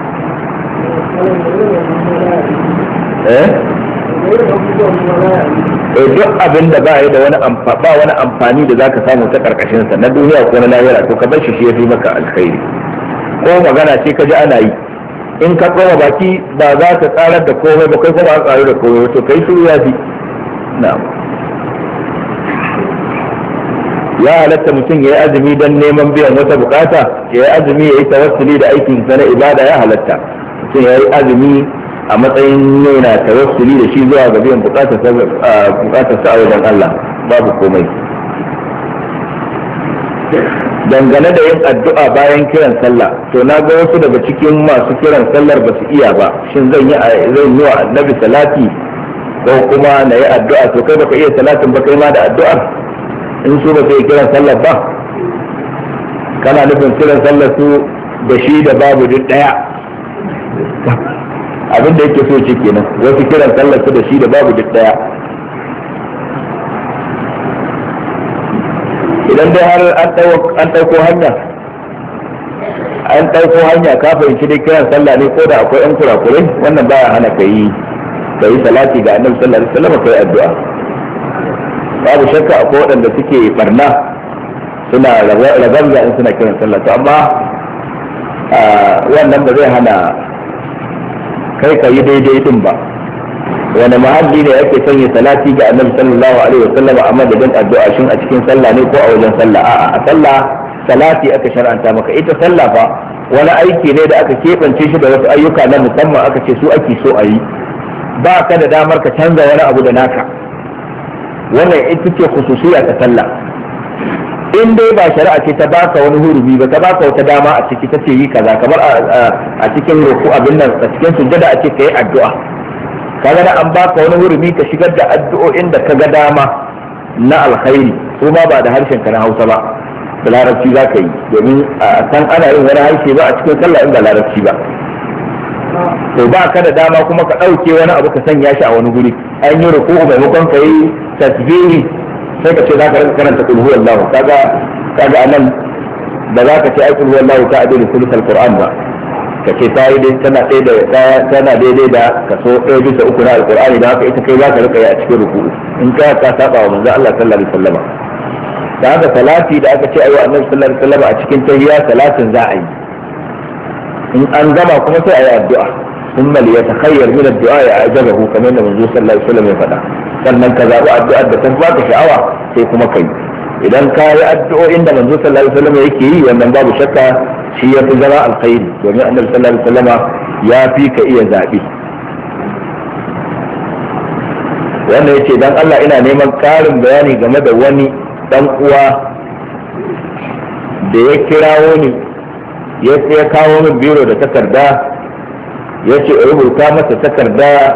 Duk abin da ba ya da wani amfani da zaka samu ta karkashin sa na duniya ko na lahira, to ka bar shi yafi maka alkhairi. Ko magana ce ka ji ana yi, in ka koma baki ba za ta tsarar da komai ba, kai kuma an tsaro da komai, to kai shiru yafi. na'am. ya halatta mutum ya yi azumi don neman biyan wata bukata, ya yi azumi ya yi tawassuli da aikin sa na ibada, ya halatta mutum ya yi azumi a matsayin nuna tawassuli da shi zuwa ga biyan bukatar sa a wajen Allah, babu komai. dangane da yin addu'a bayan kiran sallah, to na ga wasu daga cikin masu kiran sallar ba su iya ba, shin zan yi wa annabi salati ko kuma na yi addu'a? to kai baka iya salatin ba, kai ma da addu'ar in su ba su yi kiran sallar ba, kana nufin kiran sallar su da shi da babu duk daya? abin da yake so ce kenan, wasu kiran sallar su da shi da babu duk daya. idan dai har an ɗauko hanya ka fahimci dai kiran sallah ne, ko da akwai yan kurakurai, wannan baya hana ka yi salati ga annabi sallallahu alaihi wasallam, kai addu'a. babu shakka akwai waɗanda suke barna suna ragarza in suna kiran sallah, to amma wannan ba zai hana kai ka yi daidai din ba. wani mahalli ne ake sanya salati ga annabi sallallahu alaihi wasallam a madadin addu'a, shin a cikin sallah ne ko a wajen sallah? a'a, a sallah salati aka shar'anta maka. ita sallah fa wani aiki ne da aka keɓance shi da wasu ayyuka na musamman, aka ce su ake so a yi, ba ka da damar ka canza wani abu da naka. wannan ita ce khususiyya ta sallah. in dai ba shari'a ce ta baka wani hurumi ba, ta baka wata dama a ciki ta ce yi kaza, kamar a cikin ruku abin nan, a cikin sujjada a ce ka yi addu'a, kaga da an baka wani hurumi ka shigar da addu'o'in da ka ga dama na alkhairi, ko ma ba da harshen ka na Hausa ba, da larabci za ka yi, domin a san ana yin wani harshe ba a cikin sallah in ba larabci ba. to ba ka da dama kuma ka ɗauke wani abu ka sanya shi a wani guri. an yi ruku'u maimakon ka yi tasbihi sai ka ce za ka rinka karanta kul huwallahu, kaga anan da za ka ce ai kul huwallahu ta adilu sulusul qur'an ba, ka ce ta yi tana daidai da kaso 1/3 na alqur'ani, da haka ita kai za ka rika yi a cikin ruku'u, in ka saba wa manzo Allah sallallahu alaihi wasallam. da haka salati da aka ce ayi annabi sallallahu alaihi wasallam a cikin tahiyya, salatin za a yi, in an gama kuma sai ayi addu'a. ثم ليتخير من الدعاء أعجبه كما أن الرسول صلى الله عليه وسلم يفعل. sannan ka zaɓi addu'ar da ta baka sha'awa sai kuma kai. idan ka yi addu'o'in da manzo sallallahu alaihi wasallam yake yi, wannan babu shakka shi ya fi zama alkhairi, domin annabi sallallahu alaihi wasallam ya fi ka iya zaɓi. wannan yace dan Allah ina neman ƙarin bayani game da wani dan uwa da ya kirawo ni ya kawo min biro da takarda, ya ce rubuta masa takardar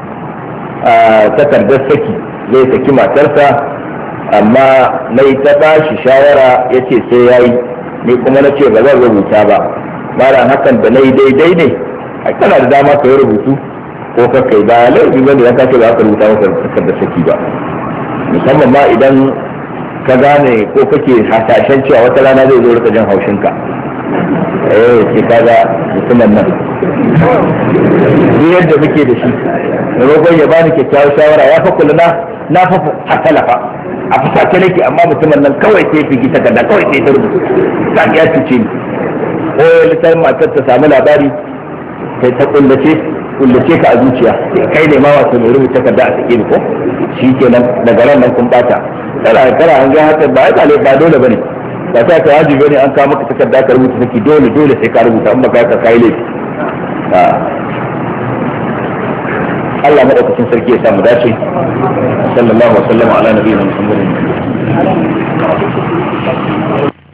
saki, zai saki matarsa, amma na yi ta bashi shawara ya ce sai ya yi, ni kuma na ce ba zan rubuta ba. mara hakan da na yi daidai ne, a kana da dama ka yi rubutu ko ka kai, ba laifi ba ne ya kace ba ka rubuta masa takardar saki ba, musamman ma idan ka gane ko kake hasashen cewa wata rana zai zo rika jan haushinka. ke kaga mutumin nan ni yadda muke da shi da rogon ya bani kyakkyawar shawara ya fa kula na fa hatalafa a fasake nake amma mutumin nan kawai sai fi gita da kawai sai ta rubuta ta ya cuce ni ko littafin matar ta samu labari sai ta kullace ka a zuciya kai ne ma wato mai rubuta takarda a sake ni ko shi kenan daga ran nan kun bata kana an ga haka ba ba dole bane ba ta ka wajibi bane an kawo maka takarda ka rubuta saki dole sai ka rubuta amma ka kai laifi Allah madaukakin sarki ya samu dace sallallahu alaihi wa sallam ala nabiyina muhammadin